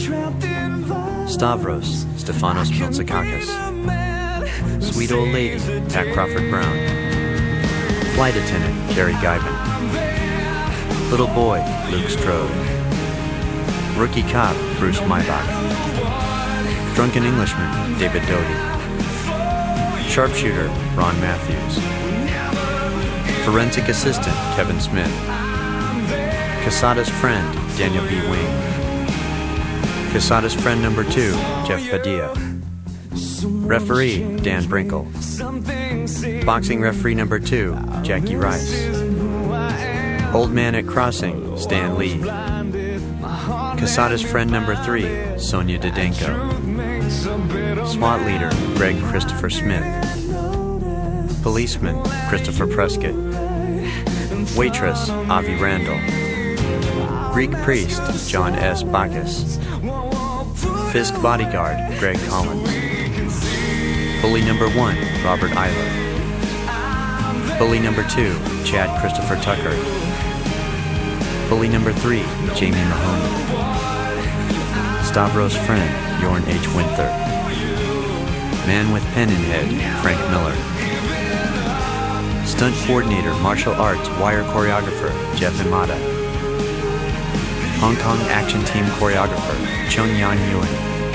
Stavros, Stefanos Miltsakakis. Sweet Old Lady, Pat Crawford Brown. Flight attendant, Gary Guyban. Little boy, Luke Strode. Rookie cop, Bruce Maybach. Drunken Englishman, David Doty. Sharpshooter, Ron Matthews. Forensic assistant, Kevin Smith. Quesada's friend, Daniel B. Wing. Quesada's friend number 2, Jeff Padilla. Referee, Dan Brinkle. Boxing referee number 2, Jackie Rice. Old man at crossing, Stan Lee. Quesada's friend number 3, Sonia Didenko. SWAT leader, Greg Christopher Smith. Policeman, Christopher Prescott. Waitress, Avi Randall. Greek priest, John S. Bacchus. Fisk bodyguard, Greg Collins. Bully number 1, Robert Eiler. Bully number 2, Chad Christopher Tucker. Bully number 3, Jamie Mahoney. Stavros' friend, Jorn H. Winther. Man with Pen in Head, Frank Miller. Stunt Coordinator, Martial Arts Wire Choreographer, Jeff Imada. Hong Kong Action Team Choreographer, Chung Yan Yuen.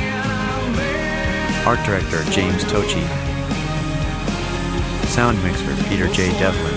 Art Director, James Tochi. Sound Mixer, Peter J. Devlin.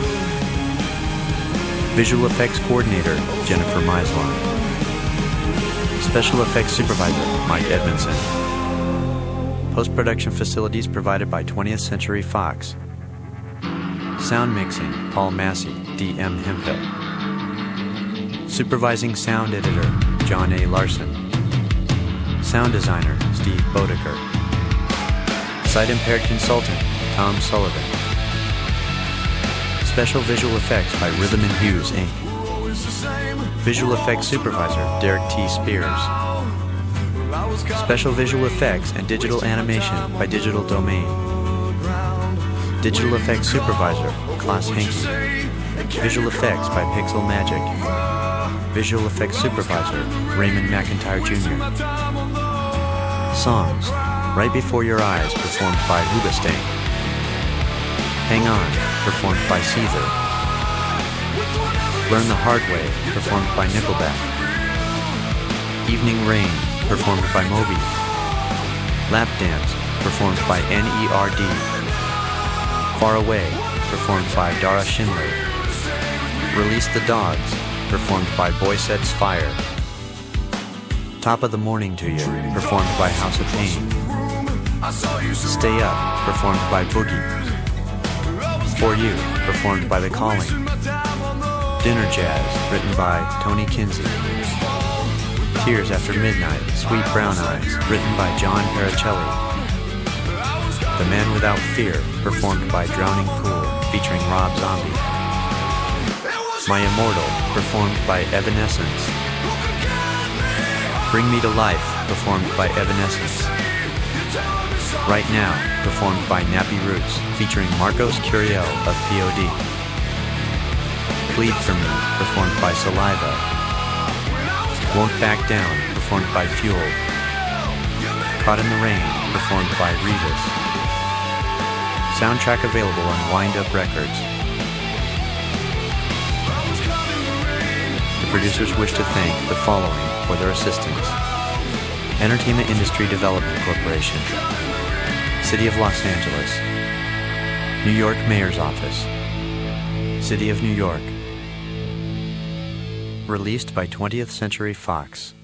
Visual Effects Coordinator, Jennifer Maislon. Special Effects Supervisor, Mike Edmondson. Post-production facilities provided by 20th Century Fox. Sound mixing, Paul Massey, D.M. Hemphill. Supervising sound editor, John A. Larson. Sound designer, Steve Bodeker. Sight-impaired consultant, Tom Sullivan. Special visual effects by Rhythm and Hughes, Inc. Visual effects supervisor, Derek T. Spears. Special visual effects and digital animation by Digital Domain. Digital effects supervisor, Klaus Henke. Visual effects by Pixel Magic. Visual effects supervisor, Raymond McIntyre Jr. Songs, Right Before Your Eyes, performed by Hoobastank. Hang On, performed by Caesar. Learn the Hard Way, performed by Nickelback. Evening Rain, performed by Moby. Lap Dance, performed by NERD. Far Away, performed by Dara Schindler. Release the Dogs, performed by Boy Sets Fire. Top of the Morning to You, performed by House of Pain. Stay Up, performed by Boogie. For You, performed by The Calling. Dinner Jazz, written by Tony Kinsey. Tears After Midnight, Sweet Brown Eyes, written by John Pericelli. The Man Without Fear, performed by Drowning Pool, featuring Rob Zombie. My Immortal, performed by Evanescence. Bring Me to Life, performed by Evanescence. Right Now, performed by Nappy Roots, featuring Marcos Curiel of POD. Bleed For Me, performed by Saliva. Won't Back Down, performed by Fuel. Caught in the Rain, performed by Revis. Soundtrack available on Wind Up Records. The producers wish to thank the following for their assistance. Entertainment Industry Development Corporation. City of Los Angeles. New York Mayor's Office. City of New York. Released by 20th Century Fox.